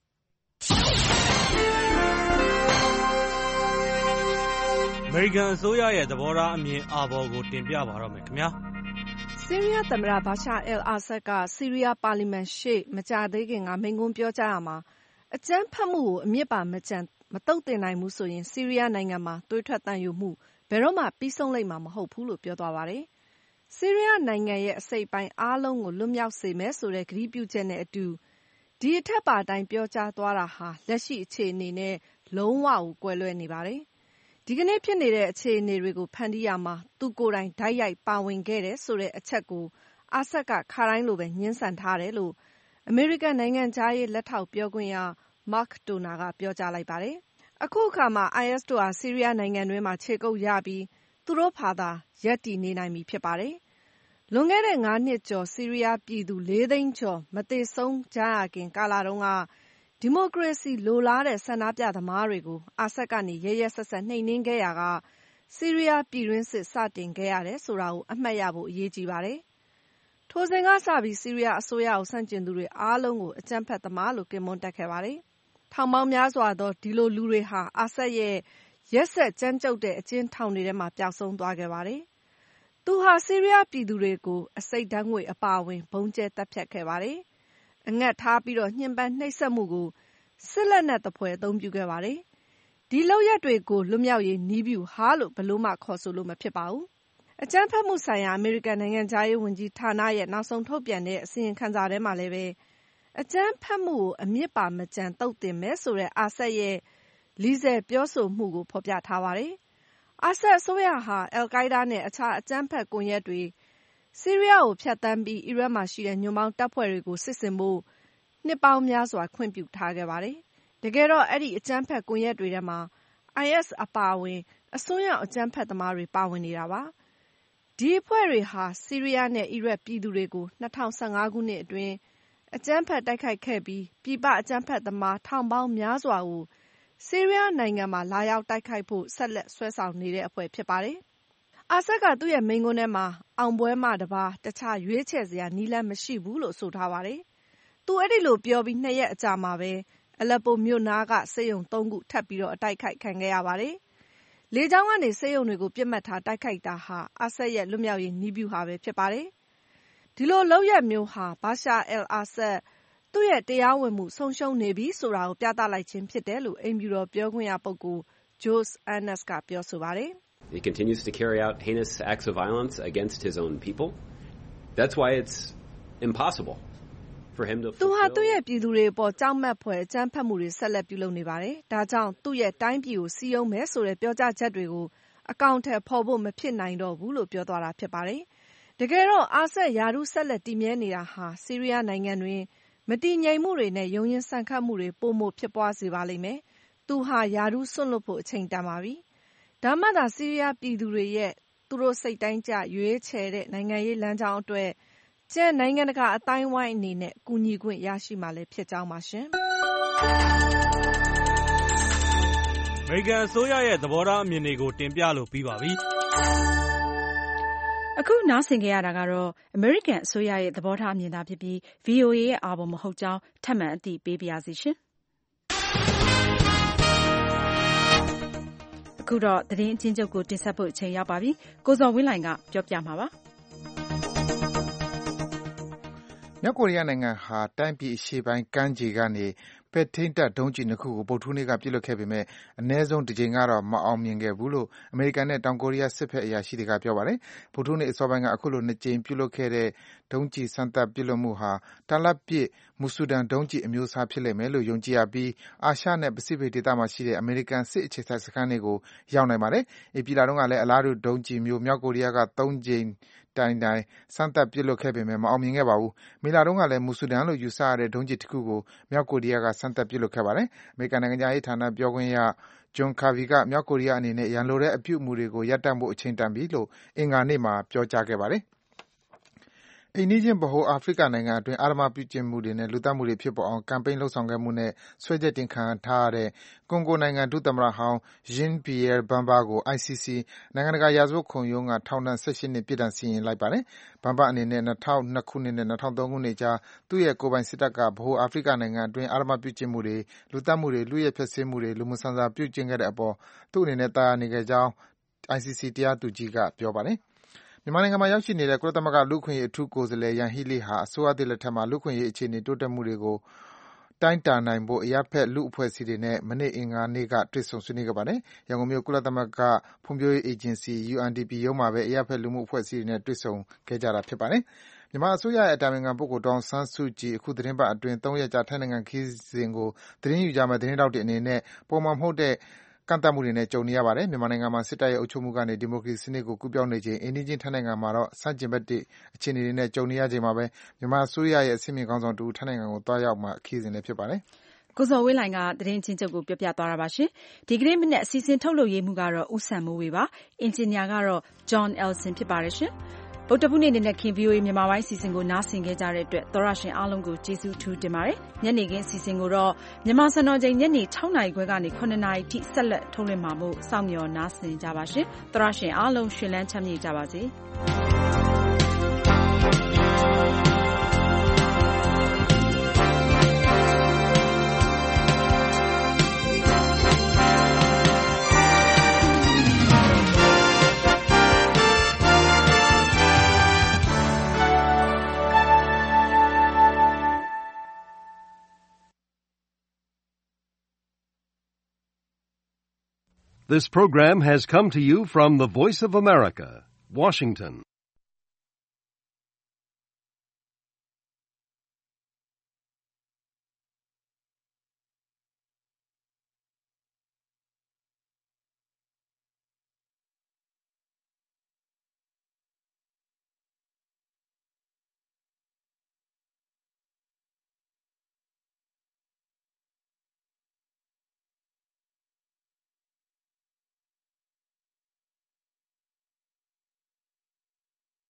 Speaker 3: အမေရိကန်အစိုးရရဲ့သဘောထားအမြင်အာဘော်ကိုတင်ပြပါတော့မယ်ခင်ဗျာ
Speaker 5: ။ဆီးရီးယားသမ္မတဘာရှာအယ်အာဆတ်ကဆီးရီးယားပါလီမန်ရှေ့မကြာသေးခင်ကမိန့်ခွန်းပြောကြားရာမှာအကြမ်းဖက်မှုကိုအမြစ်ပါမကျန်မတုံ့တင်နိုင်ဘူးဆိုရင်ဆီးရီးယားနိုင်ငံမှာသွေးထွက်သံယိုမှုဘယ်တော့မှပြီးဆုံးလိမ့်မှာမဟုတ်ဘူးလို့ပြောသွားပါတယ်။ဆီးရီးယားနိုင်ငံရဲ့အစိတ်ပိုင်းအားလုံးကိုလွတ်မြောက်စေမယ်ဆိုတဲ့ကတိပြုချက်နဲ့အတူဒီအထက်ပါတိုင်းပြောကြားသွားတာဟာလက်ရှိအခြေအနေနဲ့လုံးဝကိုကွဲလွဲနေပါတယ်။ဒီကနေ့ဖြစ်နေတဲ့အခြေအနေတွေကိုဖန်တီးရမှာသူကိုယ်တိုင်ဓာတ်ရိုက်ပါဝင်ခဲ့တယ်ဆိုတဲ့အချက်ကိုအာဆတ်ကခါတိုင်းလိုပဲညှင်းဆန်ထားတယ်လို့အမေရိကန်နိုင်ငံသားရေးလက်ထောက်ပြောခွင့်ရ Mark Toner ကပြောကြားလိုက်ပါတယ်။အခုအခါမှာ အိုင်အက်စ် တို့ဟာဆီးရီးယားနိုင်ငံတွင်းမှာခြေကုပ်ရပြီးသူတို့ဖာသာရပ်တည်နေနိုင်ပြီဖြစ်ပါတယ်။လွန်ခဲ့တဲ့ငါးနှစ်ကျော်ဆီးရီးယားပြည်သူလေးသိန်းကျော်မသေဆုံးကြရခင်ကာလတုန်းကဒီမိုကရေစီလိုလားတဲ့ဆန္ဒပြသမားတွေကိုအာဆတ်ကနေရက်ရက်ဆက်ဆက်နှိမ်နင်းခဲ့ရာကဆီးရီးယားပြည်တွင်းစစ်စတင်ခဲ့ရတယ်ဆိုတာကိုအမှတ်ရဖို့အရေးကြီးပါတယ်။ထိုစဉ်ကစပြီးဆီးရီးယားအစိုးရကိုဆန့်ကျင်သူတွေအားလုံးကိုအကြမ်းဖက်သမားလို့ကင်မွန်းတက်ခဲ့ပါတယ်။ထောင်ပေါင်းများစွာသောဒီလိုလူတွေဟာအာဆတ်ရဲ့ရက်စက်ကြမ်းကြုတ်တဲ့အကျဉ်းထောင်တွေထဲမှာပျောက်ဆုံးသွားခဲ့ပါတယ်။သူဟာဆီးရီးယားပြည်သူတွေကိုအဆိပ်ဓာတ်ငွေ့အပါအဝင်ဗုံးကျဲတပ်ဖြတ်ခဲ့ပါတယ်။အငတ်ထားပြီးတော့ညှဉ်းပန်းနှိပ်စက်မှုကိုစစ်လက်နက်သဖွယ်အသုံးပြုခဲ့ပါတယ်။ဒီလုပ်ရပ်တွေကိုလွတ်မြောက်ရေးနည်းဗျူဟာလို့ဘယ်လို့မှခေါ်ဆိုလို့မဖြစ်ပါဘူးအကြမ်းဖက်မှုဆိုင်ရာအမေရိကန်နိုင်ငံခြားရေးဝန်ကြီးဌာနရဲ့နောက်ဆုံးထုတ်ပြန်တဲ့အစီရင်ခံစာထဲမှာလည်းပဲအကြမ်းဖက်မှုကိုအမြစ်ပါမကြံသုတ်သင်မယ်ဆိုတဲ့အာဆတ်ရဲ့လီဆယ်ပြောဆိုမှုကိုဖော်ပြထားပါတယ်။အာဆတ်အစိုးရဟာအယ်ကိုင်းဒါးနဲ့အခြားအကြမ်းဖက်ကွန်ရက်တွေဆီးရီးယားကိုဖျက်ဆီးပြီးအီရတ်မှာရှိတဲ့ညွန့်ပေါင်းတပ်ဖွဲ့တွေကိုစစ်ဆင်ဖို့နှစ်ပေါင်းများစွာခွင့်ပြုထားခဲ့ပါတယ်။တကယ်တော့အဲ့ဒီအကြမ်းဖက်ကွန်ရက်တွေထဲမှာ အိုင်အက်စ် အပါအဝင်အစွန်းရောက်အကြမ်းဖက်သမားတွေပါဝင်နေတာပါ။ဒီအဖွဲ့တွေဟာဆီးရီးယားနဲ့အီရတ်ပြည်သူတွေကို၂၀၁၅ခုနှစ်အတွင်းအကြမ်းဖက်တိုက်ခိုက်ခဲ့ပြီးပြည်ပအကြမ်းဖက်သမားထောင်ပေါင်းများစွာကိုဆီးရီးယားနိုင်ငံမှာလာရောက်တိုက်ခိုက်ဖို့ဆက်လက်ဆွဲဆောင်နေတဲ့အဖွဲ့ဖြစ်ပါတယ်။အာဆတ်ကသူ့ရဲ့မိန့်ခွန်းထဲမှာအောင်ပွဲမှတပါးတခြားရွေးချယ်စရာနည်းလမ်းမရှိဘူးလို့ဆိုထားပါတယ်။သူအဲ့ဒီလိုပြောပြီးနှစ်ရက်အကြာမှာပဲအလက်ပိုမြို့နားကဆေးရုံသုံးခုထပ်ပြီးတော့အတိုက်ခိုက်ခံခဲ့ရပါတယ်။လေကြောင်းကနေဆေးရုံတွေကိုပြစ်မှတ်ထားတိုက်ခိုက်တာဟာအာဆတ်ရဲ့လွတ်မြောက်ရေးနည်းဗျူဟာပဲဖြစ်ပါတယ်။ဒီလိုလုပ်ရက်မျိုးဟာဘာရှာအယ်အာဆတ်သူ့ရဲ့တရားဝင်မှုဆုံးရှုံးနေပြီဆိုတာကိုပြသလိုက်ခြင်းဖြစ်တယ်လို့အိမ်ဖြူတော်ပြောခွင့်ရပုဂ္ဂိုလ် Josh Earnest ကပြောဆိုပါတယ်။
Speaker 4: He continues to carry out heinous acts of violence against his own people. That's why it's impossible for him to
Speaker 5: သူဟာသူ့ရဲ့ပြည်သူတွေအပေါ်ကြောက်မက်ဖွယ်အကြမ်းဖက်မှုတွေဆက်လက်ပြုလုပ်နေပါတယ်။ဒါကြောင့်သူ့ရဲ့တိုင်းပြည်ကိုစီးရုံးမယ်ဆိုတဲ့ပြောကြားချက်တွေကိုအကောင့်ထဲပေါ်ဖို့မဖြစ်နိုင်တော့ဘူးလို့ပြောသွားတာဖြစ်ပါတယ်။တကယ်တော့အာဆတ်ယာရုဆက်လက်တည်မြဲနေတာဟာဆီးရီးယားနိုင်ငံတွင်မတည်ငြိမ်မှုတွေနဲ့ယုံရင်ဆန်ခတ်မှုတွေပိုမိုဖြစ်ပွားစေပါလိမ့်မယ်။သူဟာယာရုစွန့်လွတ်ဖို့အချိန်တန်ပါပြီ။ဒါမှသာဆီးရီးယားပြည်သူတွေရဲ့သူတို့စိတ်တိုင်းကျရွေးချယ်တဲ့နိုင်ငံရေးလမ်းကြောင်းအတွက်ကျန်နိုင်ငံတကာအတိုင်းဝိုင်းအနေနဲ့ကူညီခွင့်ရရှိမှာလည်းဖြစ်ကြောင်းပါရှင်။
Speaker 3: အမေရိကန်အစိုးရရဲ့သဘောထားအမြင်တွေကိုတင်ပြလို့ပြီးပါပြီ။
Speaker 2: အခုနားဆင်ကြရတာကတော့အမေရိကန်အစိုးရရဲ့သဘောထားအမြင်သာဖြစ်ပြီး ဗွီအိုအေ ရဲ့အာဘော်မဟုတ်ကြောင်းထပ်မံအသိပေးပါရစေရှင်။အခုတော့သတင်းအချင်းချုပ်ကိုတင်ဆက်ဖို့အချိန်ရောက်ပါပြီ။ကိုဇော်ဝင်းလှိုင်ကပြောပြမှာပါ
Speaker 6: ။မြောက်ကိုရီးယားနိုင်ငံဟာတိုင်းပြည်အရှေ့ပိုင်းကမ်းခြေကနေပဲ့ထိန်းတပ်ဒုံးကျည်နှစ်ခုကိုဗုဒ္ဓဟူးနေ့ကပစ်လွှတ်ခဲ့ပေမယ့်အနည်းဆုံးတစ်ကြိမ်ကတော့မအောင်မြင်ခဲ့ဘူးလို့အမေရိကန်နဲ့တောင်ကိုရီးယားစစ်ဘက်အရာရှိတွေကပြောပါတယ်။ဗုဒ္ဓဟူးနေ့အစောပိုင်းကအခုလိုနှစ်ကြိမ်ပြုလုပ်ခဲ့တဲ့ဒုံးကျည်စမ်းသပ်ပစ်လွှတ်မှုဟာတာလတ်ပစ်မူဆူဒန်ဒုံးကျည်အမျိုးအစားဖြစ်လိမ့်မယ်လို့ယုံကြည်ရပြီးအာရှနဲ့ပစိဖိတ်ဒေသမှာရှိတဲ့အမေရိကန်စစ်အခြေစိုက်စခန်းတွေကိုရောက်နိုင်ပါတယ်။ဧပြီလတုန်းကလည်းအလားတူဒုံးကျည်မျိုးမြောက်ကိုရီးယားကသုံးကြိမ်တိုင်တိုင်စမ်းသပ်ပစ်လွှတ်ခဲ့ပေမယ့်မအောင်မြင်ခဲ့ပါဘူး။မေလတုန်းကလည်းမူဆူဒန်လို့ယူဆရတဲ့ဒုံးကျည်တစ်ခုကိုမြောက်ကိုရီးယားကစမ်းသပ်ပစ်လွှတ်ခဲ့ပါတယ်။အမေရိကန်နိုင်ငံခြားရေးဌာနပြောခွင့်ရ John Kirby ကမြောက်ကိုရီးယားအနေနဲ့ရန်လိုတဲ့အပြုအမူတွေကိုရပ်တန့်ဖို့အချိန်တန်ပြီလို့အင်္ဂါနေ့မှာပြောကြားခဲ့ပါတယ်။အိမ်နီးချင်းဗဟိုအာဖရိကနိုင်ငံအတွင်းအဓမ္မပြုကျင့်မှုတွေနဲ့လူသတ်မှုတွေဖြစ်ပေါ်အောင်ကမ်ပိန်းလုပ်ဆောင်ခဲ့မှုနဲ့စွဲချက်တင်ခံထားရတဲ့ကွန်ဂိုနိုင်ငံဒုသမ္မတဟောင်း Jean-Pierre Bemba ကို အိုင် စီ စီ နိုင်ငံတကာရာဇဝတ်ခုံရုံးကထောင်ဒဏ်၁၈နှစ်ပြစ်ဒဏ်စီရင်လိုက်ပါတယ်။ Bemba အနေနဲ့၂၀၀၂ခုနှစ်နဲ့၂၀၀၃ခုနှစ်ကြားသူ့ရဲ့ကိုယ်ပိုင်စစ်တပ်ကဗဟိုအာဖရိကနိုင်ငံအတွင်းအဓမ္မပြုကျင့်မှုတွေ၊လူသတ်မှုတွေ၊လုယက်ဖျက်ဆီးမှုတွေ၊လူမဆန်စွာပြုကျင့်ခဲ့တဲ့အပေါ်သူ့အနေနဲ့သာယာနေခဲ့ကြောင်း အိုင် စီ စီ တရားသူကြီးကပြောပါတယ်။မြန်မာနိုင်ငံမှာရောက်ရှိနေတဲ့ကုလသမဂ္ဂလူ့အခွင့်အရေးအထူးကိုယ်စားလှယ် Yanghee Lee ဟာအစိုးရသစ်လက်ထက်မှာလူ့အခွင့်အရေးအခြေအနေတိုးတက်မှုတွေကိုတိုင်းတာနိုင်ဖို့အရပ်ဖက်လူ့အဖွဲ့အစည်းတွေနဲ့မနေ့အင်္ဂါနေ့ကတွေ့ဆုံဆွေးနွေးခဲ့ပါတယ်။ရန်ကုန်မြို့ကုလသမဂ္ဂဖွံ့ဖြိုးရေးအေဂျင်စီ ယူအန်ဒီပီ ရုံးမှာပဲအရပ်ဖက်လူမှုအဖွဲ့အစည်းတွေနဲ့တွေ့ဆုံခဲ့ကြတာဖြစ်ပါတယ်။မြန်မာအစိုးရရဲ့အတိုင်ပင်ခံပုဂ္ဂိုလ်ဒေါ်အောင်ဆန်းစုကြည်အခုသီတင်းပတ်အတွင်းသုံးရက်ကြာထိုင်းနိုင်ငံခရီးစဉ်ကိုသတင်းယူကြမယ့်သတင်းထောက်တွေအနေနဲ့ပုံမှန်မဟုတ်တဲ့ကန့်သတ်မှုတွေနဲ့ကြုံနေရပါတယ်။မြန်မာနိုင်ငံမှာစစ်တပ်ရဲ့အုပ်ချုပ်မှုကနေဒီမိုကရေစီစနစ်ကိုကူးပြောင်းနေချိန်အိမ်နီးချင်းထိုင်းနိုင်ငံမှာတော့ဆန့်ကျင်ဘက်တွေအခြေအနေတွေနဲ့ကြုံနေရချိန်မှာပဲမြန်မာအစိုးရရဲ့အဆင့်မြင့်ခေါင်းဆောင်တဦးထိုင်းနိုင်ငံကိုသွားရောက်မှာခရီးစဉ်လည်းဖြစ်ပါတယ်
Speaker 2: ။ကိုဇော်ဝင်းလှိုင်ကသတင်းချင်းချုပ်ကိုပြောပြသွားတာပါရှင်။ဒီကနေ့မနေ့အစီအစဉ်ထုတ်လုပ်ရေးမှုကတော့ဦးဆန်မိုးဝေပါ။အင်ဂျင်နီယာကတော့ John Elson ဖြစ်ပါတယ်ရှင်။ဗုဒ္ဓဟူးနေ့နေ့နဲ့ခင် ဗွီအိုအေမြန်မာပိုင်းအစီအစဉ်ကိုနားဆင်ခဲ့ကြတဲ့အတွက်သောရရှင်အားလုံးကိုကျေးဇူးထူးတင်ပါတယ်။ညနေခင်းအစီအစဉ်ကိုတော့မြန်မာစံတော်ချိန်ညနေ၆နာရီခွဲကနေ၇နာရီထိဆက်လက်ထုတ်လွှင့်မှာမို့စောင့်မျှော်နားဆင်ကြပါရှင်။သောရရှင်အားလုံးရှင်လန်းချမ်းမြေ့ကြပါစေ။
Speaker 8: This program has come to you from the Voice of America, Washington.